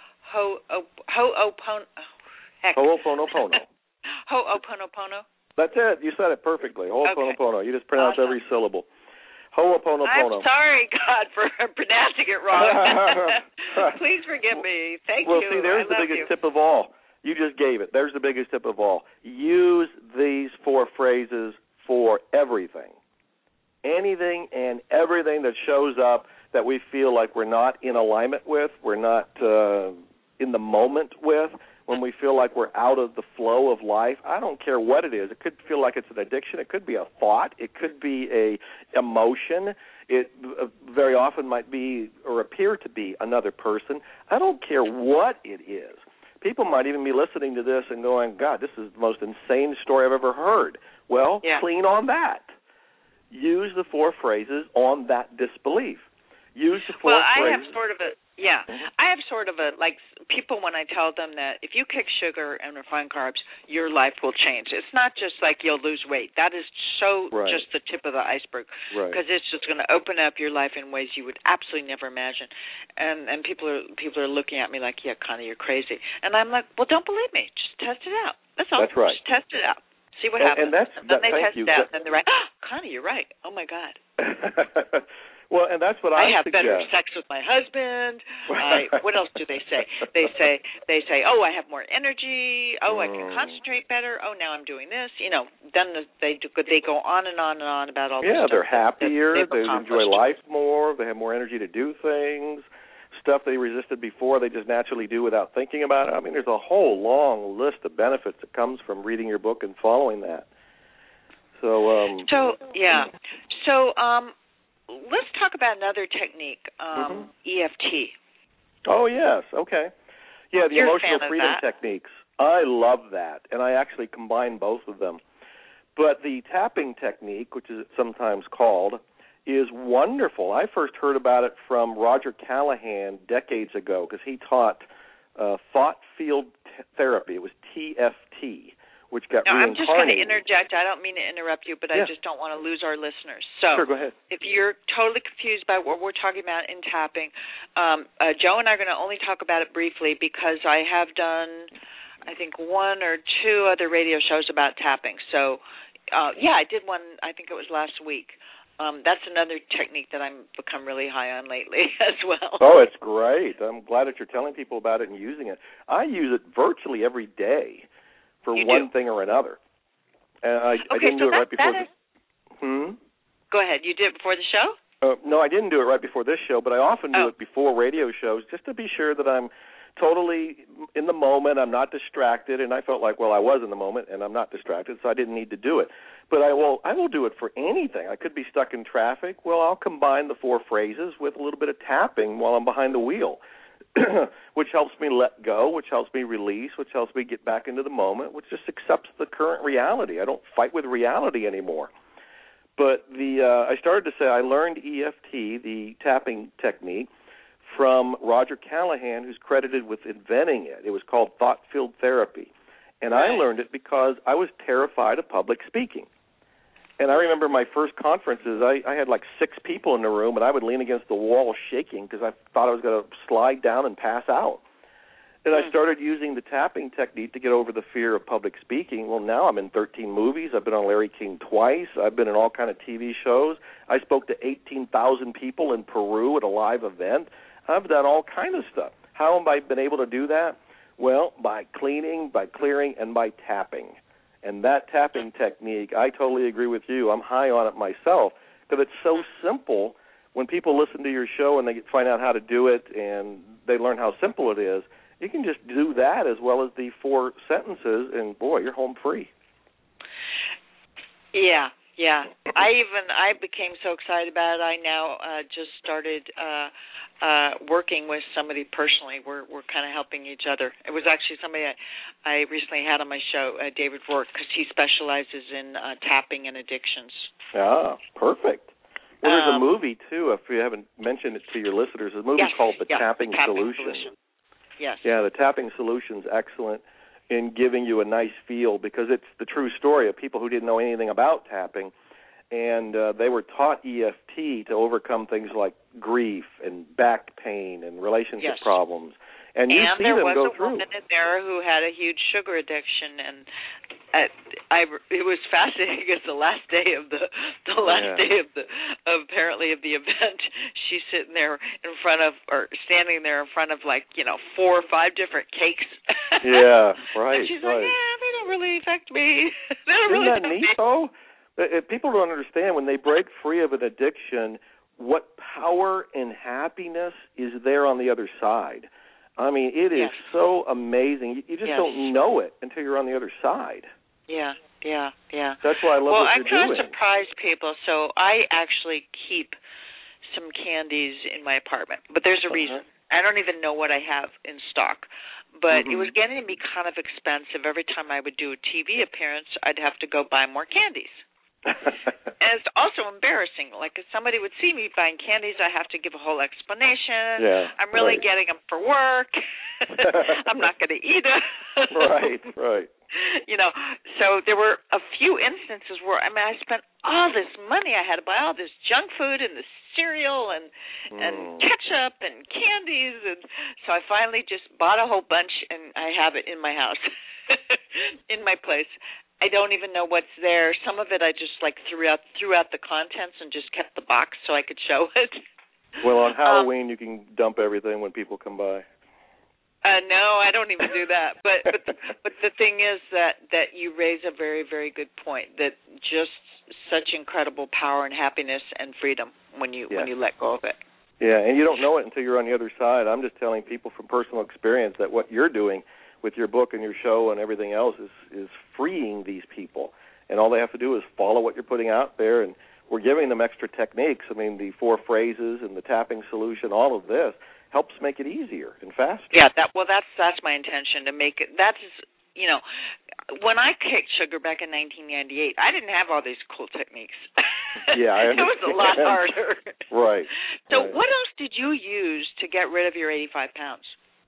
Speaker 1: Ho'oponopono?
Speaker 4: Ho'oponopono.
Speaker 1: Ho'oponopono.
Speaker 4: That's it. You said it perfectly. Ho'oponopono.
Speaker 1: Okay.
Speaker 4: You just pronounce
Speaker 1: awesome.
Speaker 4: every syllable. Ho'oponopono.
Speaker 1: I'm sorry, God, for pronouncing it wrong. Please forgive me. Thank
Speaker 4: well,
Speaker 1: you.
Speaker 4: Well, see, there's
Speaker 1: I
Speaker 4: the
Speaker 1: love
Speaker 4: biggest
Speaker 1: you.
Speaker 4: tip of all. You just gave it. There's the biggest tip of all. Use these four phrases for everything. Anything and everything that shows up that we feel like we're not in alignment with, we're not uh, in the moment with, when we feel like we're out of the flow of life, I don't care what it is. It could feel like it's an addiction. It could be a thought. It could be a emotion. It uh, very often might be or appear to be another person. I don't care what it is. People might even be listening to this and going, God, this is the most insane story I've ever heard. Well,
Speaker 1: yeah.
Speaker 4: clean on that. Use the four phrases on that disbelief. Use the four
Speaker 1: well, I
Speaker 4: phrases.
Speaker 1: have sort of a Yeah, I have sort of a, like people when I tell them that if you kick sugar and refined carbs, your life will change. It's not just like you'll lose weight. That is so
Speaker 4: right.
Speaker 1: just the tip of the iceberg, because
Speaker 4: right.
Speaker 1: it's just going to open up your life in ways you would absolutely never imagine. And and people are people are looking at me like, yeah, Connie, you're crazy. And I'm like, well, don't believe me. Just test it out. That's all.
Speaker 4: That's right.
Speaker 1: Just test it out. See what
Speaker 4: and,
Speaker 1: happens.
Speaker 4: And, that's,
Speaker 1: and then
Speaker 4: that,
Speaker 1: they test
Speaker 4: you.
Speaker 1: it out,
Speaker 4: that,
Speaker 1: and they're right. Oh, Connie, you're right. Oh, my God.
Speaker 4: Well, and that's what I,
Speaker 1: I have
Speaker 4: suggest.
Speaker 1: better sex with my husband. I, what else do they say? They say, they say, oh, I have more energy. Oh, I can concentrate better. Oh, now I'm doing this. You know, then the, they do, they go on and on and on about all this
Speaker 4: yeah,
Speaker 1: stuff.
Speaker 4: Yeah, they're happier.
Speaker 1: That they
Speaker 4: enjoy life more. They have more energy to do things. Stuff they resisted before, they just naturally do without thinking about it. I mean, there's a whole long list of benefits that comes from reading your book and following that. So, um,
Speaker 1: so yeah. So, um, let's talk about another technique, um, mm-hmm. E F T.
Speaker 4: Oh, yes. Okay. Yeah, the
Speaker 1: You're
Speaker 4: emotional
Speaker 1: a fan
Speaker 4: freedom
Speaker 1: of that.
Speaker 4: techniques. I love that, and I actually combine both of them. But the tapping technique, which is sometimes called, is wonderful. I first heard about it from Roger Callahan decades ago because he taught uh, thought field t- therapy. It was T F T, which got
Speaker 1: now,
Speaker 4: reincarnated.
Speaker 1: I'm just going to interject. I don't mean to interrupt you, but
Speaker 4: yeah.
Speaker 1: I just don't want to lose our listeners. So
Speaker 4: sure, go ahead.
Speaker 1: If you're totally confused by what we're talking about in tapping, um, uh, Joe and I are going to only talk about it briefly because I have done, I think, one or two other radio shows about tapping. So, uh, yeah, I did one, I think it was last week. Um, that's another technique that I've become really high on lately as well.
Speaker 4: Oh, it's great. I'm glad that you're telling people about it and using it. I use it virtually every day for
Speaker 1: you
Speaker 4: one
Speaker 1: do.
Speaker 4: thing or another. And I,
Speaker 1: okay,
Speaker 4: I didn't
Speaker 1: so
Speaker 4: do it
Speaker 1: that,
Speaker 4: right before
Speaker 1: that is...
Speaker 4: the... Hmm?
Speaker 1: Go ahead. You did it before the show?
Speaker 4: Uh, no, I didn't do it right before this show, but I often do
Speaker 1: oh.
Speaker 4: it before radio shows just to be sure that I'm totally in the moment, I'm not distracted, and I felt like, well, I was in the moment, and I'm not distracted, so I didn't need to do it. But I will I will do it for anything. I could be stuck in traffic. Well, I'll combine the four phrases with a little bit of tapping while I'm behind the wheel, which helps me let go, which helps me release, which helps me get back into the moment, which just accepts the current reality. I don't fight with reality anymore. But the uh, I started to say I learned E F T, the tapping technique, from Roger Callahan, who's credited with inventing it. It was called thought field therapy. And
Speaker 1: right.
Speaker 4: I learned it because I was terrified of public speaking. And I remember my first conferences, I, I had like six people in the room, and I would lean against the wall shaking because I thought I was going to slide down and pass out. And I started using the tapping technique to get over the fear of public speaking. Well, now I'm in thirteen movies. I've been on Larry King twice. I've been in all kind of T V shows. I spoke to eighteen thousand people in Peru at a live event. I've done all kind of stuff. How have I been able to do that? Well, by cleaning, by clearing, and by tapping. And that tapping technique, I totally agree with you. I'm high on it myself because it's so simple. When people listen to your show and they find out how to do it and they learn how simple it is, you can just do that as well as the four sentences, and, boy, you're home free.
Speaker 1: Yeah, yeah. I even I became so excited about it. I now uh, just started uh, uh, working with somebody personally. We're we're kind of helping each other. It was actually somebody I, I recently had on my show, uh, David Vork, because he specializes in uh, tapping and addictions.
Speaker 4: Ah, perfect. Well, there's
Speaker 1: um,
Speaker 4: a movie, too, if you haven't mentioned it to your listeners. There's a movie
Speaker 1: yes,
Speaker 4: called The
Speaker 1: yeah,
Speaker 4: Tapping,
Speaker 1: tapping
Speaker 4: Solution.
Speaker 1: Solution. Yes.
Speaker 4: Yeah, the tapping solution's excellent in giving you a nice feel because it's the true story of people who didn't know anything about tapping, and uh, they were taught E F T to overcome things like grief and back pain and relationship
Speaker 1: yes.
Speaker 4: problems. And you
Speaker 1: and
Speaker 4: see
Speaker 1: there
Speaker 4: them
Speaker 1: was
Speaker 4: go
Speaker 1: a
Speaker 4: through.
Speaker 1: woman in there who had a huge sugar addiction, and uh, I it was fascinating because the last day of the the last
Speaker 4: yeah.
Speaker 1: day of the of, apparently of the event, she's sitting there in front of or standing there in front of like you know four or five different cakes.
Speaker 4: Yeah, right.
Speaker 1: And she's
Speaker 4: right.
Speaker 1: like, yeah, they don't really affect me. They
Speaker 4: Isn't
Speaker 1: don't really
Speaker 4: that
Speaker 1: affect
Speaker 4: neat
Speaker 1: me.
Speaker 4: though? People don't understand when they break free of an addiction, what power and happiness is there on the other side. I mean, it is
Speaker 1: yes.
Speaker 4: so amazing. You just
Speaker 1: yes.
Speaker 4: don't know it until you're on the other side.
Speaker 1: Yeah, yeah, yeah.
Speaker 4: That's why I love
Speaker 1: well,
Speaker 4: what
Speaker 1: I'm
Speaker 4: you're
Speaker 1: trying
Speaker 4: doing.
Speaker 1: to surprise people, so I actually keep some candies in my apartment. But there's a reason. Uh-huh. I don't even know what I have in stock. But mm-hmm. it was getting to be kind of expensive. Every time I would do a T V appearance, I'd have to go buy more candies. And it's also embarrassing. Like if somebody would see me buying candies, I have to give a whole explanation.
Speaker 4: Yeah,
Speaker 1: I'm really
Speaker 4: right.
Speaker 1: getting them for work. I'm not going to eat them.
Speaker 4: Right, right.
Speaker 1: You know, so there were a few instances where, I mean, I spent all this money. I had to buy all this junk food and the cereal and mm. and ketchup and candies. And so I finally just bought a whole bunch, and I have it in my house, in my place. I don't even know what's there. Some of it I just like threw out, threw out the contents and just kept the box so I could show it.
Speaker 4: Well, on Halloween
Speaker 1: um,
Speaker 4: you can dump everything when people come by.
Speaker 1: Uh, no, I don't even do that. But but the, but the thing is that, that you raise a very, very good point, that just such incredible power and happiness and freedom when you
Speaker 4: yeah.
Speaker 1: when you let go of it.
Speaker 4: Yeah, and you don't know it until you're on the other side. I'm just telling people from personal experience that what you're doing with your book and your show and everything else is, is freeing these people. And all they have to do is follow what you're putting out there, and we're giving them extra techniques. I mean, the four phrases and the tapping solution, all of this helps make it easier and faster.
Speaker 1: Yeah, that well, that's that's my intention, to make it. That's, you know, when I kicked sugar back in nineteen ninety-eight, I didn't have all these cool techniques.
Speaker 4: Yeah, I
Speaker 1: It
Speaker 4: understand.
Speaker 1: was a lot harder.
Speaker 4: Right.
Speaker 1: So
Speaker 4: right.
Speaker 1: what else did you use to get rid of your eighty-five pounds?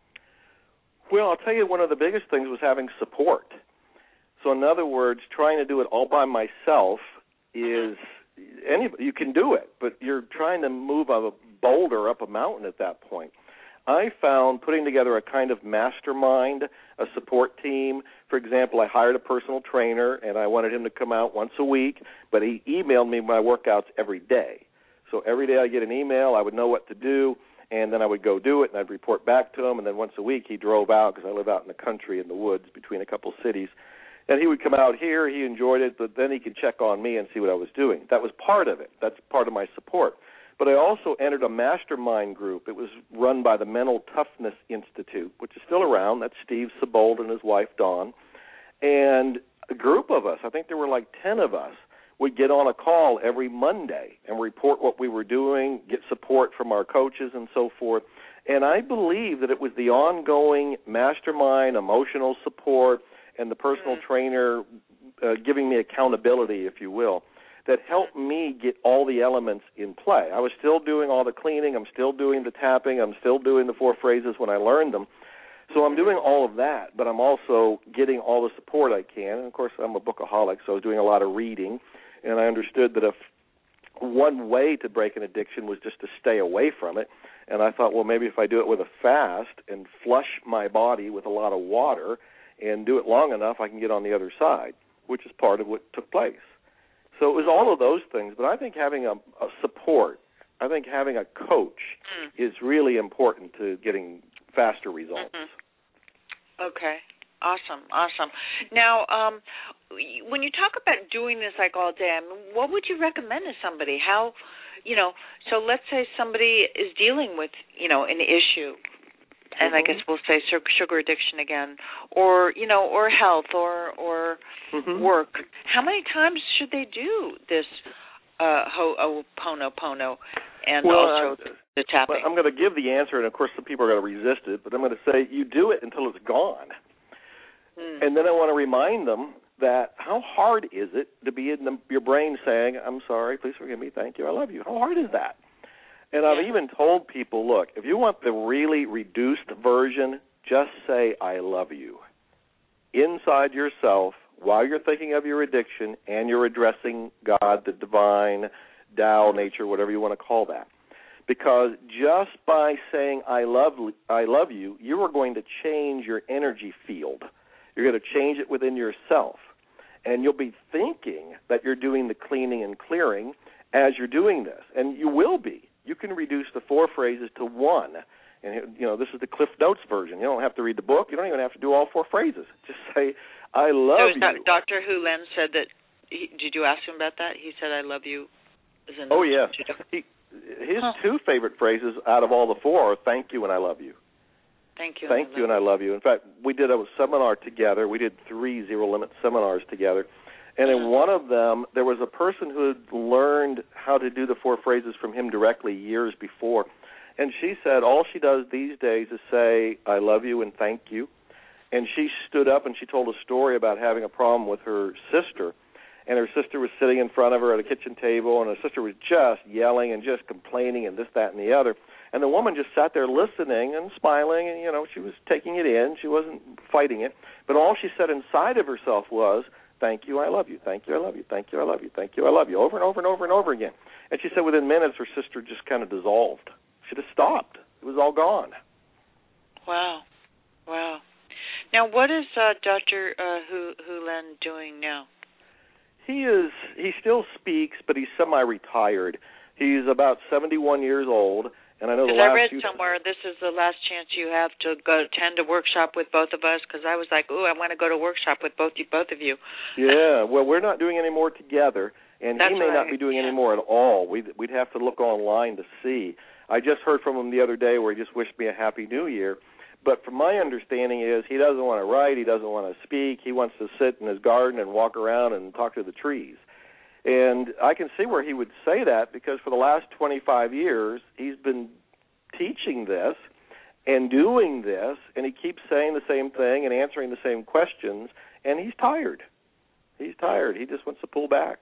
Speaker 4: Well, I'll tell you, one of the biggest things was having support. So in other words, trying to do it all by myself is, any, you can do it, but you're trying to move a boulder up a mountain at that point. I found putting together a kind of mastermind, a support team. For example, I hired a personal trainer, and I wanted him to come out once a week, but he emailed me my workouts every day. So every day I get an email, I would know what to do, and then I would go do it, and I'd report back to him, and then once a week he drove out, because I live out in the country in the woods between a couple cities, and he would come out here, he enjoyed it, but then he could check on me and see what I was doing. That was part of it. That's part of my support. But I also entered a mastermind group. It was run by the Mental Toughness Institute, which is still around. That's Steve Siebold and his wife, Dawn. And a group of us, I think there were like ten of us, would get on a call every Monday and report what we were doing, get support from our coaches and so forth. And I believe that it was the ongoing mastermind, emotional support, and the personal mm-hmm. trainer uh, giving me accountability, if you will, that helped me get all the elements in play. I was still doing all the cleaning. I'm still doing the tapping. I'm still doing the four phrases when I learned them. So I'm doing all of that, but I'm also getting all the support I can. And, of course, I'm a bookaholic, so I was doing a lot of reading, and I understood that if one way to break an addiction was just to stay away from it, and I thought, well, maybe if I do it with a fast and flush my body with a lot of water and do it long enough, I can get on the other side, which is part of what took place. So it was all of those things, but I think having a, a support, I think having a coach mm. is really important to getting faster results.
Speaker 1: Mm-hmm. Okay. Awesome, awesome. Now, um, when you talk about doing this like all day, I mean, what would you recommend to somebody? How, you know, so let's say somebody is dealing with, you know, an issue, and mm-hmm. I guess we'll say sugar addiction again, or, you know, or health, or or mm-hmm. work. How many times should they do this uh, Ho'oponopono and
Speaker 4: well,
Speaker 1: also
Speaker 4: uh,
Speaker 1: the tapping?
Speaker 4: Well, I'm going to give the answer, and of course some people are going to resist it, but I'm going to say you do it until it's gone. Mm. And then I want to remind them that how hard is it to be in the, your brain saying, I'm sorry, please forgive me, thank you, I love you. How hard is that? And I've even told people, look, if you want the really reduced version, just say, I love you. Inside yourself, while you're thinking of your addiction and you're addressing God, the divine, Tao, nature, whatever you want to call that. Because just by saying, I love, I love you, you are going to change your energy field. You're going to change it within yourself. And you'll be thinking that you're doing the cleaning and clearing as you're doing this. And you will be. You can reduce the four phrases to one. And, you know, this is the Cliff Notes version. You don't have to read the book. You don't even have to do all four phrases. Just say, I love
Speaker 1: so
Speaker 4: you.
Speaker 1: Doctor Hu Len said that, he, did you ask him about that? He said, I love you. Is in
Speaker 4: oh, yes. He, his huh. two favorite phrases out of all the four are thank you and I love you.
Speaker 1: Thank you.
Speaker 4: Thank you and I love you. In fact, we did a seminar together. We did three zero-limit seminars together. And in one of them, there was a person who had learned how to do the four phrases from him directly years before. And she said all she does these days is say, I love you and thank you. And she stood up and she told a story about having a problem with her sister. and her sister was sitting in front of her at a kitchen table, and her sister was just yelling and just complaining and this, that, and the other. And the woman just sat there listening and smiling, and, you know, she was taking it in. She wasn't fighting it. But all she said inside of herself was, thank you, I love you, thank you, I love you, thank you, I love you, thank you, I love you, over and over and over and over again. And she said within minutes her sister just kind of dissolved. She just stopped. It was all gone.
Speaker 1: Wow. Wow. Now, what is uh, Doctor Uh, Hu Hu Len doing now?
Speaker 4: He is. He still speaks, but he's semi-retired. He's about seventy-one years old, and I know the last.
Speaker 1: I read
Speaker 4: few
Speaker 1: somewhere this is the last chance you have to go attend a workshop with both of us. Because I was like, ooh, I want to go to a workshop with both you, both of you.
Speaker 4: Yeah. Well, we're not doing any more together, and
Speaker 1: That's
Speaker 4: he may
Speaker 1: right.
Speaker 4: not be doing
Speaker 1: yeah.
Speaker 4: any more at all. We'd we'd have to look online to see. I just heard from him the other day where he just wished me a happy New Year. But from my understanding is he doesn't want to write, he doesn't want to speak, he wants to sit in his garden and walk around and talk to the trees. And I can see where he would say that because for the last twenty-five years he's been teaching this and doing this, and he keeps saying the same thing and answering the same questions, and he's tired. He's tired. He just wants to pull back.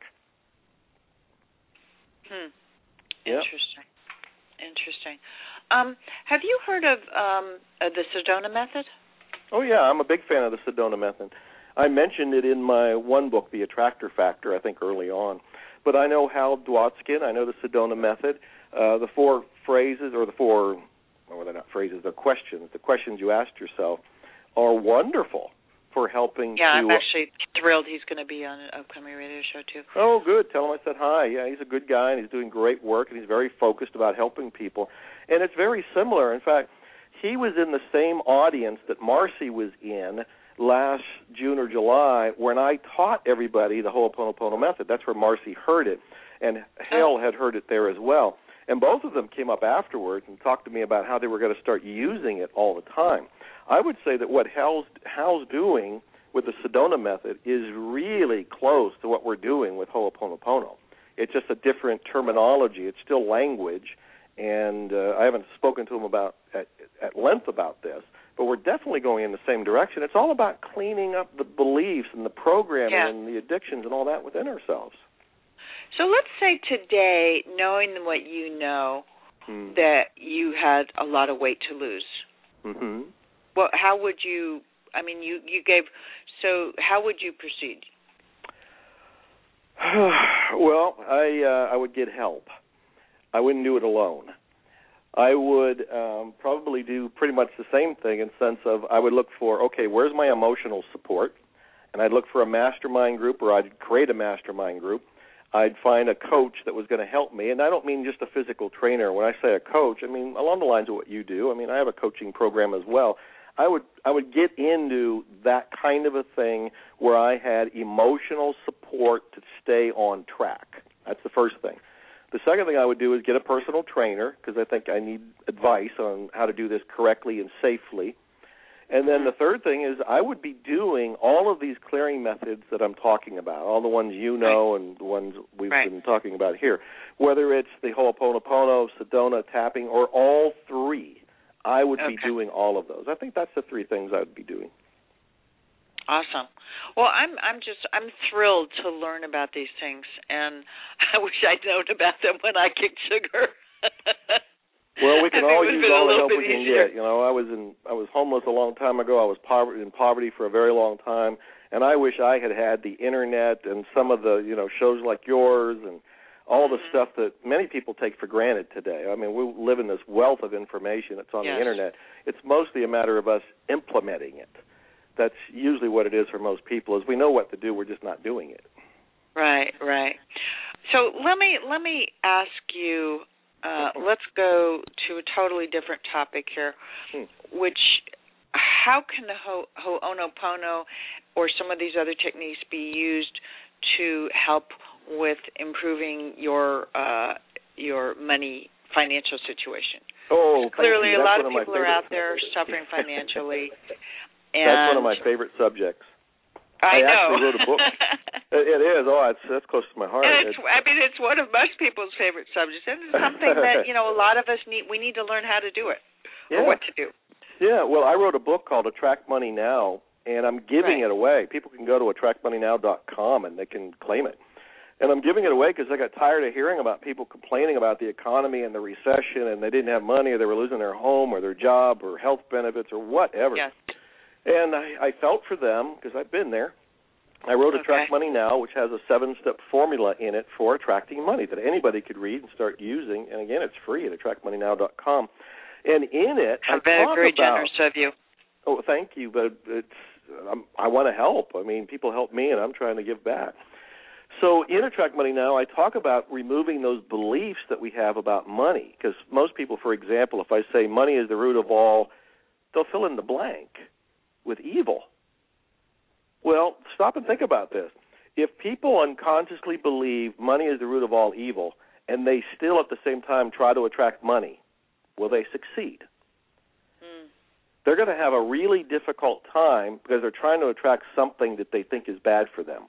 Speaker 1: Hmm.
Speaker 4: Yep.
Speaker 1: Interesting. Interesting. Um, have you heard of um, uh, the Sedona method?
Speaker 4: Oh, yeah, I'm a big fan of the Sedona method. I mentioned it in my one book, The Attractor Factor, I think early on. But I know Hal Dwotskin, I know the Sedona method. Uh, the four phrases, or the four, well, they're not phrases, they're questions. The questions you asked yourself are wonderful for helping
Speaker 1: yeah,
Speaker 4: to...
Speaker 1: I'm actually thrilled he's going to be on an upcoming radio show, too.
Speaker 4: Oh, good. Tell him I said hi. Yeah, he's a good guy, and he's doing great work, and he's very focused about helping people. And it's very similar. In fact, he was in the same audience that Marcy was in last June or July when I taught everybody the Ho'oponopono method. That's where Marcy heard it, and Hale had heard it there as well. And both of them came up afterwards and talked to me about how they were going to start using it all the time. I would say that what Hal's, Hal's doing with the Sedona method is really close to what we're doing with Ho'oponopono. It's just a different terminology. It's still language, and uh, I haven't spoken to him about at, at length about this, but we're definitely going in the same direction. It's all about cleaning up the beliefs and the programming
Speaker 1: yeah.
Speaker 4: and the addictions and all that within ourselves.
Speaker 1: So let's say today, knowing what you know,
Speaker 4: hmm.
Speaker 1: that you had a lot of weight to lose.
Speaker 4: Mm-hmm.
Speaker 1: Well, how would you, I mean, you, you gave, so how would you proceed?
Speaker 4: Well, I uh, I would get help. I wouldn't do it alone. I would um, probably do pretty much the same thing in the sense of I would look for, okay, where's my emotional support? And I'd look for a mastermind group, or I'd create a mastermind group. I'd find a coach that was going to help me. And I don't mean just a physical trainer. When I say a coach, I mean along the lines of what you do. I mean, I have a coaching program as well. I would I would get into that kind of a thing where I had emotional support to stay on track. That's the first thing. The second thing I would do is get a personal trainer because I think I need advice on how to do this correctly and safely. And then the third thing is I would be doing all of these clearing methods that I'm talking about, all the ones you know right. and the ones we've right. been talking about here, whether it's the Ho'oponopono, Sedona, tapping, or all three. I would
Speaker 1: okay.
Speaker 4: be doing all of those. I think that's the three things I would be doing.
Speaker 1: Awesome. Well, I'm I'm just I'm thrilled to learn about these things, and I wish I'd known about them when I kicked sugar.
Speaker 4: Well, we can all use all the help we can
Speaker 1: easier.
Speaker 4: get. You know, I was in I was homeless a long time ago. I was poverty, in poverty for a very long time, and I wish I had had the internet and some of the you know shows like yours and all the stuff that many people take for granted today. I mean, we live in this wealth of information that's on
Speaker 1: yes.
Speaker 4: the internet. It's mostly a matter of us implementing it. That's usually what it is for most people, is we know what to do, we're just not doing it.
Speaker 1: Right, right. So let me let me ask you, uh, let's go to a totally different topic here, hmm. which, how can the Ho- Ho'oponopono or some of these other techniques be used to help with improving your uh, your money financial situation?
Speaker 4: Oh,
Speaker 1: clearly, a lot
Speaker 4: of,
Speaker 1: of people are out there suffering financially. And
Speaker 4: that's one of my favorite subjects.
Speaker 1: I,
Speaker 4: I
Speaker 1: know.
Speaker 4: actually wrote a book. It is. Oh, it's, that's close to my heart.
Speaker 1: And it's, I mean, it's one of most people's favorite subjects, and it's something that you know a lot of us need. We need to learn how to do it,
Speaker 4: yeah.
Speaker 1: or what to do.
Speaker 4: Yeah. Well, I wrote a book called Attract Money Now and I'm giving
Speaker 1: right.
Speaker 4: it away. People can go to attract money now dot com and they can claim it. And I'm giving it away because I got tired of hearing about people complaining about the economy and the recession and they didn't have money or they were losing their home or their job or health benefits or whatever.
Speaker 1: Yes.
Speaker 4: And I, I felt for them because I've been there. I wrote
Speaker 1: okay.
Speaker 4: Attract Money Now, which has a seven-step formula in it for attracting money that anybody could read and start using. And, again, it's free at attract money now dot com. And in it,
Speaker 1: How
Speaker 4: I
Speaker 1: very,
Speaker 4: talk
Speaker 1: very
Speaker 4: about,
Speaker 1: generous of you.
Speaker 4: Oh, thank you, but it's I'm, I want to help. I mean, people help me, and I'm trying to give back. So in Attract Money Now, I talk about removing those beliefs that we have about money, because most people, for example, if I say money is the root of all, they'll fill in the blank with evil. Well, stop and think about this. If people unconsciously believe money is the root of all evil, and they still at the same time try to attract money, will they succeed? Mm. They're going to have a really difficult time because they're trying to attract something that they think is bad for them.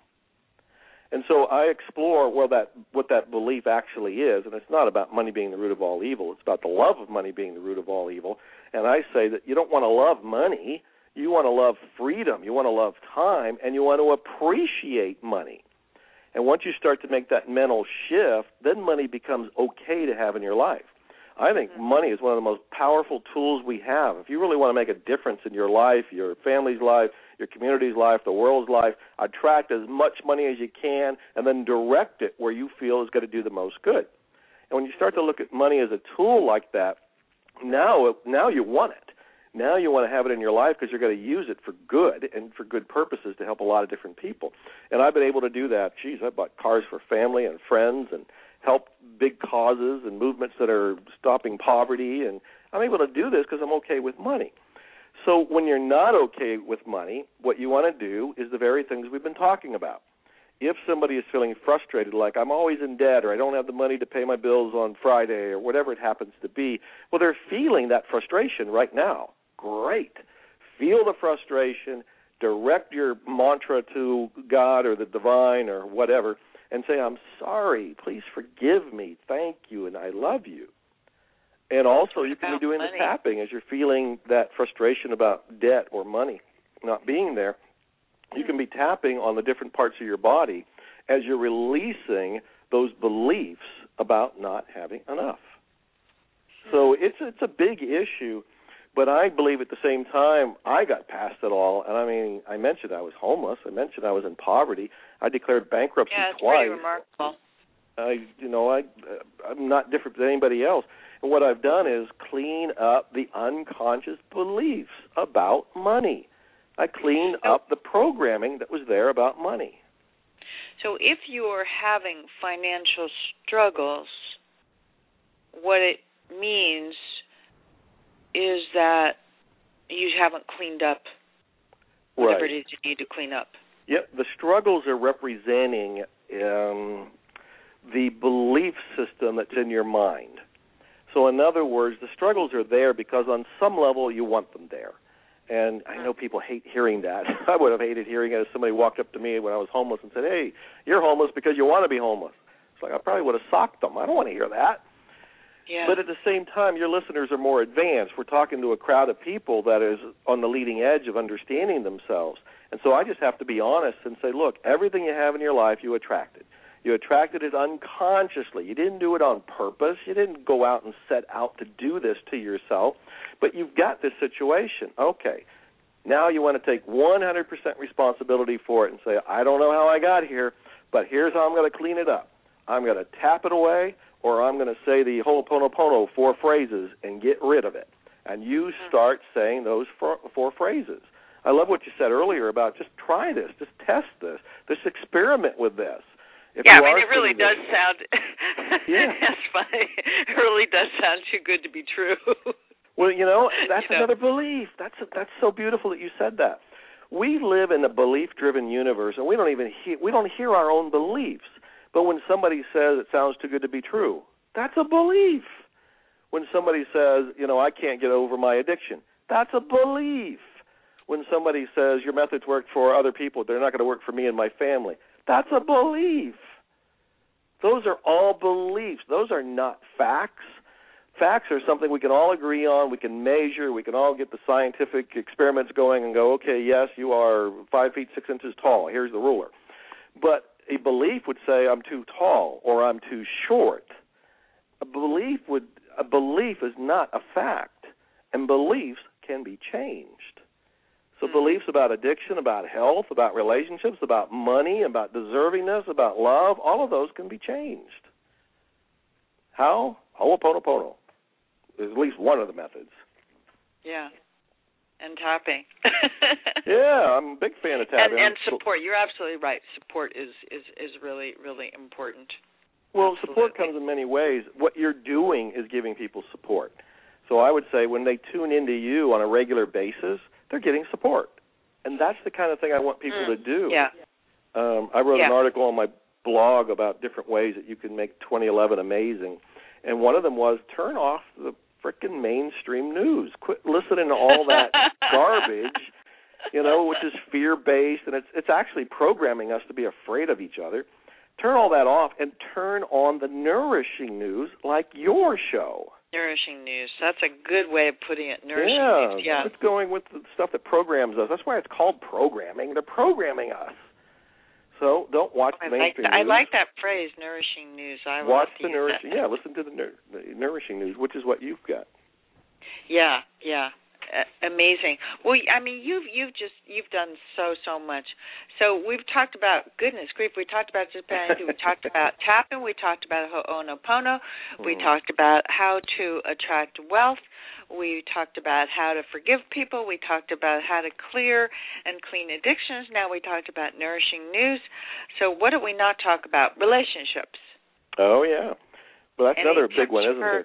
Speaker 4: And so I explore well that what that belief actually is, and it's not about money being the root of all evil. It's about the love of money being the root of all evil. And I say that you don't want to love money. You want to love freedom. You want to love time, and you want to appreciate money. And once you start to make that mental shift, then money becomes okay to have in your life. I think mm-hmm. money is one of the most powerful tools we have. If you really want to make a difference in your life, your family's life, your community's life, the world's life, attract as much money as you can and then direct it where you feel is going to do the most good. And when you start to look at money as a tool like that, now, now you want it. Now you want to have it in your life because you're going to use it for good and for good purposes to help a lot of different people. And I've been able to do that. Geez, I bought cars for family and friends and helped big causes and movements that are stopping poverty. And I'm able to do this because I'm okay with money. So when you're not okay with money, what you want to do is the very things we've been talking about. If somebody is feeling frustrated, like I'm always in debt or I don't have the money to pay my bills on Friday or whatever it happens to be, well, they're feeling that frustration right now. Great. Feel the frustration, direct your mantra to God or the divine or whatever, and say, I'm sorry, please forgive me, thank you, and I love you. And also you can be doing the tapping as you're feeling that frustration about debt or money not being there. You can be tapping on the different parts of your body as you're releasing those beliefs about not having enough. So it's it's a big issue, but I believe at the same time I got past it all. And I mean, I mentioned I was homeless. I mentioned I was in poverty. I declared bankruptcy
Speaker 1: yeah, it's
Speaker 4: twice.
Speaker 1: Pretty remarkable.
Speaker 4: I, you know, I, I'm not different than anybody else. And what I've done is clean up the unconscious beliefs about money. I cleaned
Speaker 1: so,
Speaker 4: up the programming that was there about money.
Speaker 1: So if you're having financial struggles, what it means is that you haven't cleaned up whatever
Speaker 4: right.
Speaker 1: it is you need to clean up.
Speaker 4: Yep, the struggles are representing um, the belief system that's in your mind. So in other words, the struggles are there because on some level you want them there. And I know people hate hearing that. I would have hated hearing it if somebody walked up to me when I was homeless and said, hey, you're homeless because you want to be homeless. It's like I probably would have socked them. I don't want to hear that.
Speaker 1: Yeah.
Speaker 4: But at the same time, your listeners are more advanced. We're talking to a crowd of people that is on the leading edge of understanding themselves. And so I just have to be honest and say, look, everything you have in your life, you attracted. You attracted it unconsciously. You didn't do it on purpose. You didn't go out and set out to do this to yourself. But you've got this situation. Okay. Now you want to take one hundred percent responsibility for it and say, I don't know how I got here, but here's how I'm going to clean it up. I'm going to tap it away, or I'm going to say the Ho'oponopono four phrases and get rid of it. And you start saying those four, four phrases. I love what you said earlier about just try this, just test this, just experiment with this. If
Speaker 1: yeah, I mean, it really does this, sound,
Speaker 4: yeah.
Speaker 1: that's funny. It really does sound too good to be true.
Speaker 4: Well, you know, that's
Speaker 1: you know.
Speaker 4: another belief. That's that's so beautiful that you said that. We live in a belief-driven universe, and we don't even hear, we don't hear our own beliefs. But when somebody says it sounds too good to be true, that's a belief. When somebody says, you know, I can't get over my addiction, that's a belief. When somebody says your methods work for other people, they're not going to work for me and my family, that's a belief. Those are all beliefs. Those are not facts. Facts are something we can all agree on, we can measure, we can all get the scientific experiments going and go, okay, yes, you are five feet six inches tall. Here's the ruler. But a belief would say I'm too tall or I'm too short. A belief would a belief is not a fact, and beliefs can be changed. So mm. beliefs about addiction, about health, about relationships, about money, about deservingness, about love, all of those can be changed. How? Ho'oponopono is at least one of the methods.
Speaker 1: Yeah. And tapping.
Speaker 4: Yeah, I'm a big fan of tapping.
Speaker 1: And, and support. You're absolutely right. Support is, is, is really, really important.
Speaker 4: Well,
Speaker 1: absolutely.
Speaker 4: Support comes in many ways. What you're doing is giving people support. So I would say when they tune into you on a regular basis, they're getting support. And that's the kind of thing I want people
Speaker 1: mm.
Speaker 4: to do.
Speaker 1: Yeah.
Speaker 4: Um, I wrote
Speaker 1: yeah.
Speaker 4: an article on my blog about different ways that you can make twenty eleven amazing. And one of them was turn off the frickin' mainstream news. Quit listening to all that garbage, you know, which is fear-based, and it's it's actually programming us to be afraid of each other. Turn all that off and turn on the nourishing news like your show.
Speaker 1: Nourishing news. That's a good way of putting it. Nourishing
Speaker 4: yeah,
Speaker 1: news. Yeah,
Speaker 4: it's going with the stuff that programs us. That's why it's called programming. They're programming us. So don't watch
Speaker 1: I
Speaker 4: the mainstream
Speaker 1: like
Speaker 4: news.
Speaker 1: I like that phrase, nourishing news. I
Speaker 4: watch
Speaker 1: the
Speaker 4: nourishing.
Speaker 1: That.
Speaker 4: Yeah, listen to the, nur- the nourishing news, which is what you've got.
Speaker 1: Yeah, yeah, uh, amazing. Well, I mean, you've you've just you've done so so much. So we've talked about goodness grief. We talked about Japan. We talked about tapping. We talked about Ho'oponopono. We
Speaker 4: mm.
Speaker 1: talked about how to attract wealth. We talked about how to forgive people. We talked about how to clear and clean addictions. Now we talked about nourishing news. So what did we not talk about? Relationships.
Speaker 4: Oh, yeah. Well, that's
Speaker 1: Any
Speaker 4: another big one, isn't
Speaker 1: for,
Speaker 4: it?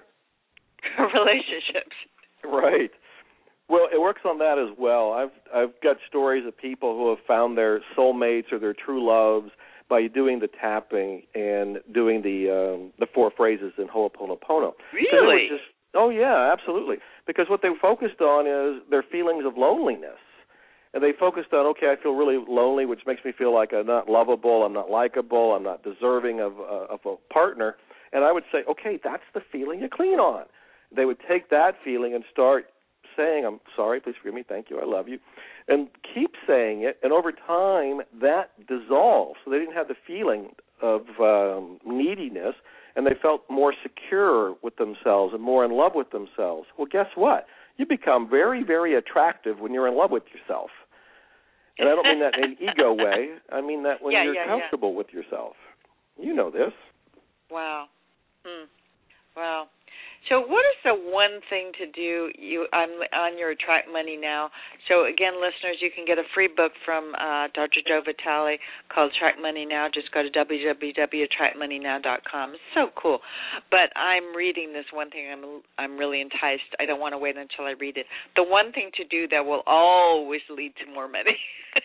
Speaker 1: For relationships.
Speaker 4: Right. Well, it works on that as well. I've I've got stories of people who have found their soulmates or their true loves by doing the tapping and doing the um, the four phrases in Ho'oponopono.
Speaker 1: Really?
Speaker 4: Just, oh, yeah, absolutely. Because what they focused on is their feelings of loneliness. And they focused on, okay, I feel really lonely, which makes me feel like I'm not lovable, I'm not likable, I'm not deserving of, uh, of a partner. And I would say, okay, that's the feeling you clean on. They would take that feeling and start saying, I'm sorry, please forgive me, thank you, I love you, and keep saying it. And over time, that dissolves. So they didn't have the feeling of um, neediness, and they felt more secure with themselves and more in love with themselves. Well, guess what? You become very, very attractive when you're in love with yourself. And I don't mean that in an ego way. I mean that when
Speaker 1: yeah,
Speaker 4: you're
Speaker 1: yeah,
Speaker 4: comfortable
Speaker 1: yeah.
Speaker 4: with yourself. You know this.
Speaker 1: Wow. Hmm. Wow. So what is the one thing to do? You, I'm on your Attract Money Now. So, again, listeners, you can get a free book from uh, Doctor Joe Vitale called Attract Money Now. Just go to w w w dot attract money now dot com. It's so cool. But I'm reading this one thing. I'm I'm really enticed. I don't want to wait until I read it. The one thing to do that will always lead to more money.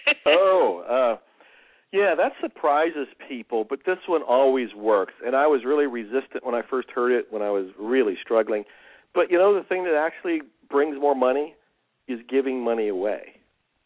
Speaker 4: oh, uh Yeah, that surprises people, but this one always works. And I was really resistant when I first heard it, when I was really struggling. But, you know, the thing that actually brings more money is giving money away.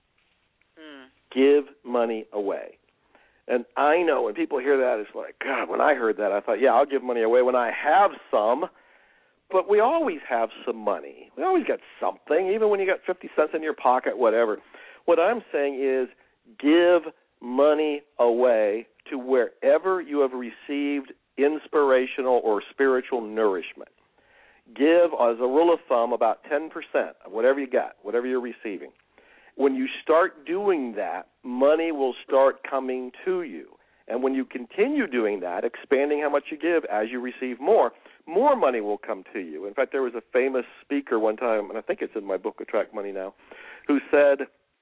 Speaker 4: Hmm. Give money away. And I know when people hear that, it's like, God, when I heard that, I thought, yeah, I'll give money away when I have some. But we always have some money. We always got something, even when you got fifty cents in your pocket, whatever. What I'm saying is give money away to wherever you have received inspirational or spiritual nourishment. Give, as a rule of thumb, about ten percent of whatever you got, whatever you're receiving. When you start doing that, money will start coming to you. And when you continue doing that, expanding how much you give as you receive more, more money will come to you. In fact, there was a famous speaker one time, and I think it's in my book, Attract Money Now, who said,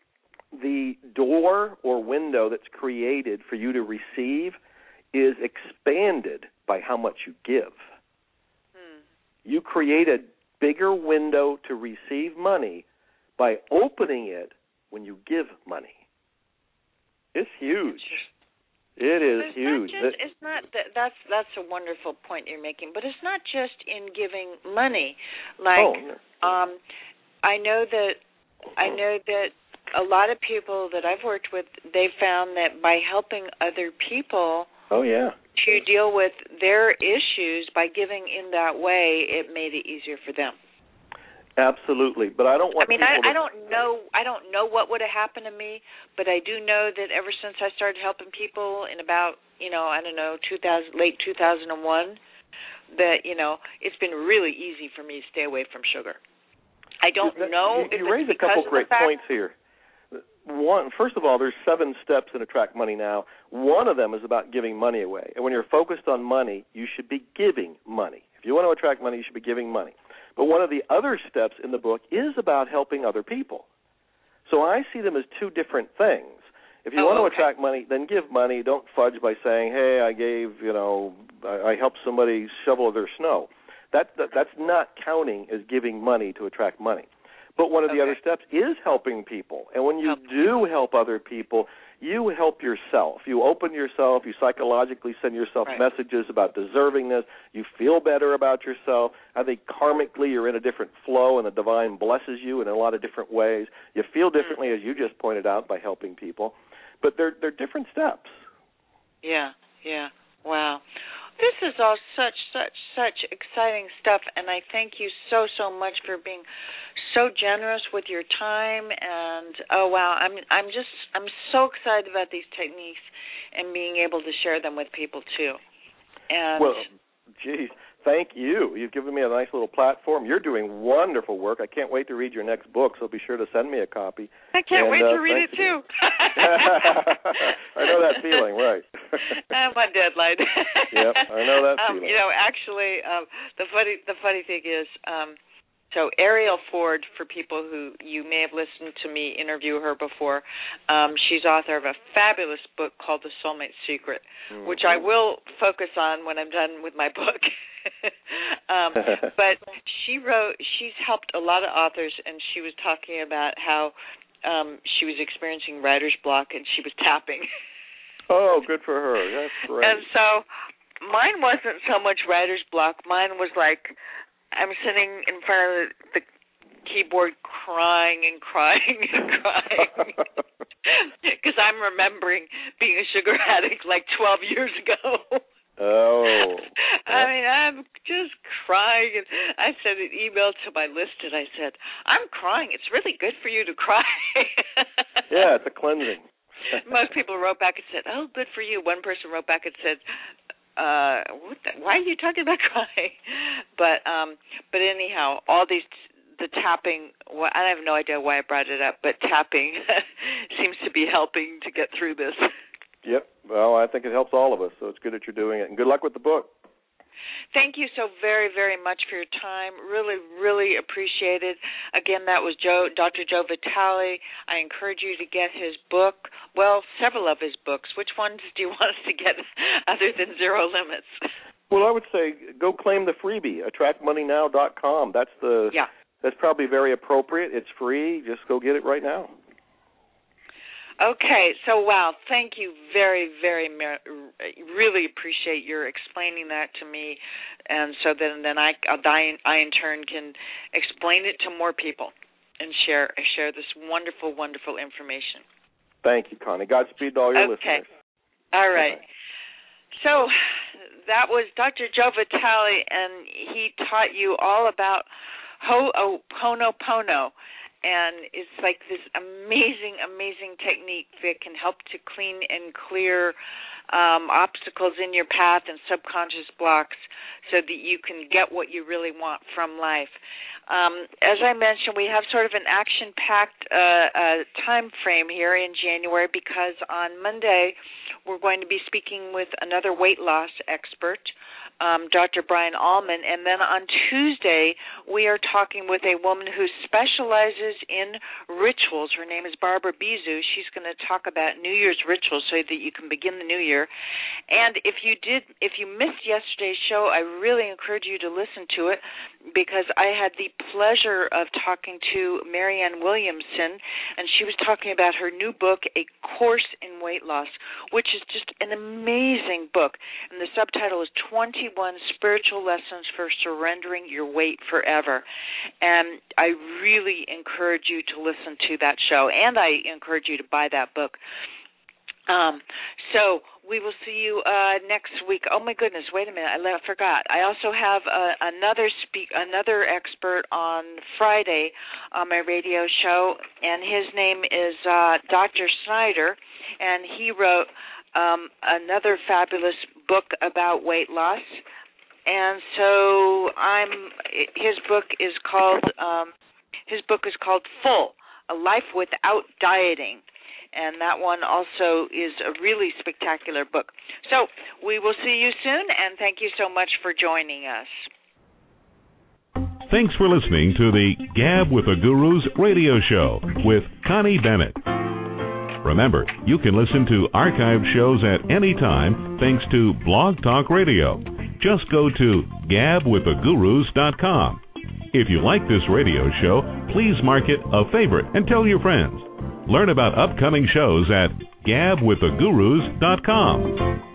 Speaker 4: the door or window that's created for you to receive is expanded by how much you give. Hmm. You create a bigger window to receive money by opening it when you give money. It's huge. It is
Speaker 1: it's
Speaker 4: huge.
Speaker 1: Not just, it's not that, that's that's a wonderful point you're making, but it's not just in giving money. Like,
Speaker 4: oh, no.
Speaker 1: um, I know that I know that. A lot of people that I've worked with, they found that by helping other people,
Speaker 4: Oh, yeah.
Speaker 1: To deal with their issues by giving in that way, it made it easier for them.
Speaker 4: Absolutely, but I don't want
Speaker 1: I mean,
Speaker 4: people
Speaker 1: I,
Speaker 4: to...
Speaker 1: I don't know. I don't know what would have happened to me, but I do know that ever since I started helping people in about, you know, I don't know, two thousand, late two thousand one, that you know, it's been really easy for me to stay away from sugar. I don't
Speaker 4: you,
Speaker 1: know.
Speaker 4: You,
Speaker 1: if
Speaker 4: you raise a couple great points here. One, first of all, there's seven steps in Attract Money Now. One of them is about giving money away, and when you're focused on money, you should be giving money. If you want to attract money, you should be giving money. But one of the other steps in the book is about helping other people. So I see them as two different things. If you
Speaker 1: oh,
Speaker 4: want to
Speaker 1: okay.
Speaker 4: attract money, then give money. Don't fudge by saying, hey, I gave, you know, I, I helped somebody shovel their snow. That, that That's not counting as giving money to attract money. But one of the
Speaker 1: okay.
Speaker 4: other steps is helping people. And when you
Speaker 1: help.
Speaker 4: do help other people, you help yourself. You open yourself. You psychologically send yourself
Speaker 1: right.
Speaker 4: messages about deservingness. You feel better about yourself. I think karmically you're in a different flow, and the divine blesses you in a lot of different ways. You feel differently, mm-hmm. as you just pointed out, by helping people. But they're, they're different steps.
Speaker 1: Yeah, yeah. Wow. This is all such, such, such exciting stuff, and I thank you so, so much for being so generous with your time. And oh wow, I'm, I'm just, I'm so excited about these techniques and being able to share them with people too. And
Speaker 4: well, geez, thank you. You've given me a nice little platform. You're doing wonderful work. I can't wait to read your next book, so be sure to send me a copy.
Speaker 1: I can't
Speaker 4: and,
Speaker 1: wait
Speaker 4: uh,
Speaker 1: to read it too.
Speaker 4: I know that feeling, right?
Speaker 1: I'm on deadline.
Speaker 4: Yep, I know that
Speaker 1: um,
Speaker 4: feeling.
Speaker 1: You know, actually, um, the funny, the funny thing is, um, so Ariel Ford, for people who you may have listened to me interview her before, um, she's author of a fabulous book called The Soulmate Secret, mm-hmm. which I will focus on when I'm done with my book. um, but she wrote, she's helped a lot of authors, and she was talking about how um, she was experiencing writer's block, and she was tapping.
Speaker 4: Oh, good for her. That's great.
Speaker 1: And so mine wasn't so much writer's block. Mine was like, I'm sitting in front of the keyboard crying and crying and crying because I'm remembering being a sugar addict like twelve years ago.
Speaker 4: Oh.
Speaker 1: I mean, I'm just crying. And I sent an email to my list, and I said, I'm crying. It's really good for you to cry.
Speaker 4: Yeah, it's a cleansing.
Speaker 1: Most people wrote back and said, oh, good for you. One person wrote back and said, Uh, what the, why are you talking about crying? But um, but anyhow, all these the tapping. Well, I have no idea why I brought it up, but tapping seems to be helping to get through this.
Speaker 4: Yep. Well, I think it helps all of us, so it's good that you're doing it, and good luck with the book.
Speaker 1: Thank you so very, very much for your time. Really, really appreciate it. Again, that was Joe, Doctor Joe Vitale. I encourage you to get his book, well, several of his books. Which ones do you want us to get other than Zero Limits?
Speaker 4: Well, I would say go claim the freebie, attract money now dot com. That's the
Speaker 1: yeah.
Speaker 4: That's probably very appropriate. It's free. Just go get it right now.
Speaker 1: Okay, so wow, thank you very, very, really appreciate your explaining that to me, and so then, then I, I, I in turn can explain it to more people and share share this wonderful, wonderful information.
Speaker 4: Thank you, Connie. Godspeed to all your
Speaker 1: okay.
Speaker 4: listeners.
Speaker 1: All right. Bye-bye. So that was Doctor Joe Vitale, and he taught you all about Ho'oponopono. And it's like this amazing, amazing technique that can help to clean and clear um, obstacles in your path and subconscious blocks so that you can get what you really want from life. Um, as I mentioned, we have sort of an action-packed uh, uh, time frame here in January because on Monday we're going to be speaking with another weight loss expert, Um, Doctor Brian Allman, and then on Tuesday we are talking with a woman who specializes in rituals. Her name is Barbara Bizu. She's going to talk about New Year's rituals so that you can begin the new year. And if you did, if you missed yesterday's show, I really encourage you to listen to it because I had the pleasure of talking to Marianne Williamson, and she was talking about her new book, A Course in Weight Loss, which is just an amazing book. And the subtitle is twenty-one Spiritual Lessons for Surrendering Your Weight Forever. And I really encourage you to listen to that show, and I encourage you to buy that book. Um, so we will see you uh, next week. Oh my goodness! Wait a minute, I left, forgot. I also have uh, another speak, another expert on Friday on my radio show, and his name is uh, Doctor Snyder, and he wrote um, another fabulous book about weight loss. And so I'm. His book is called. Um, his book is called Full: A Life Without Dieting. And that one also is a really spectacular book. So we will see you soon, and thank you so much for joining us.
Speaker 2: Thanks for listening to the Gab with the Gurus radio show with Connie Bennett. Remember, you can listen to archived shows at any time thanks to Blog Talk Radio. Just go to gab with the gurus dot com. If you like this radio show, please mark it a favorite and tell your friends. Learn about upcoming shows at gab with the gurus dot com.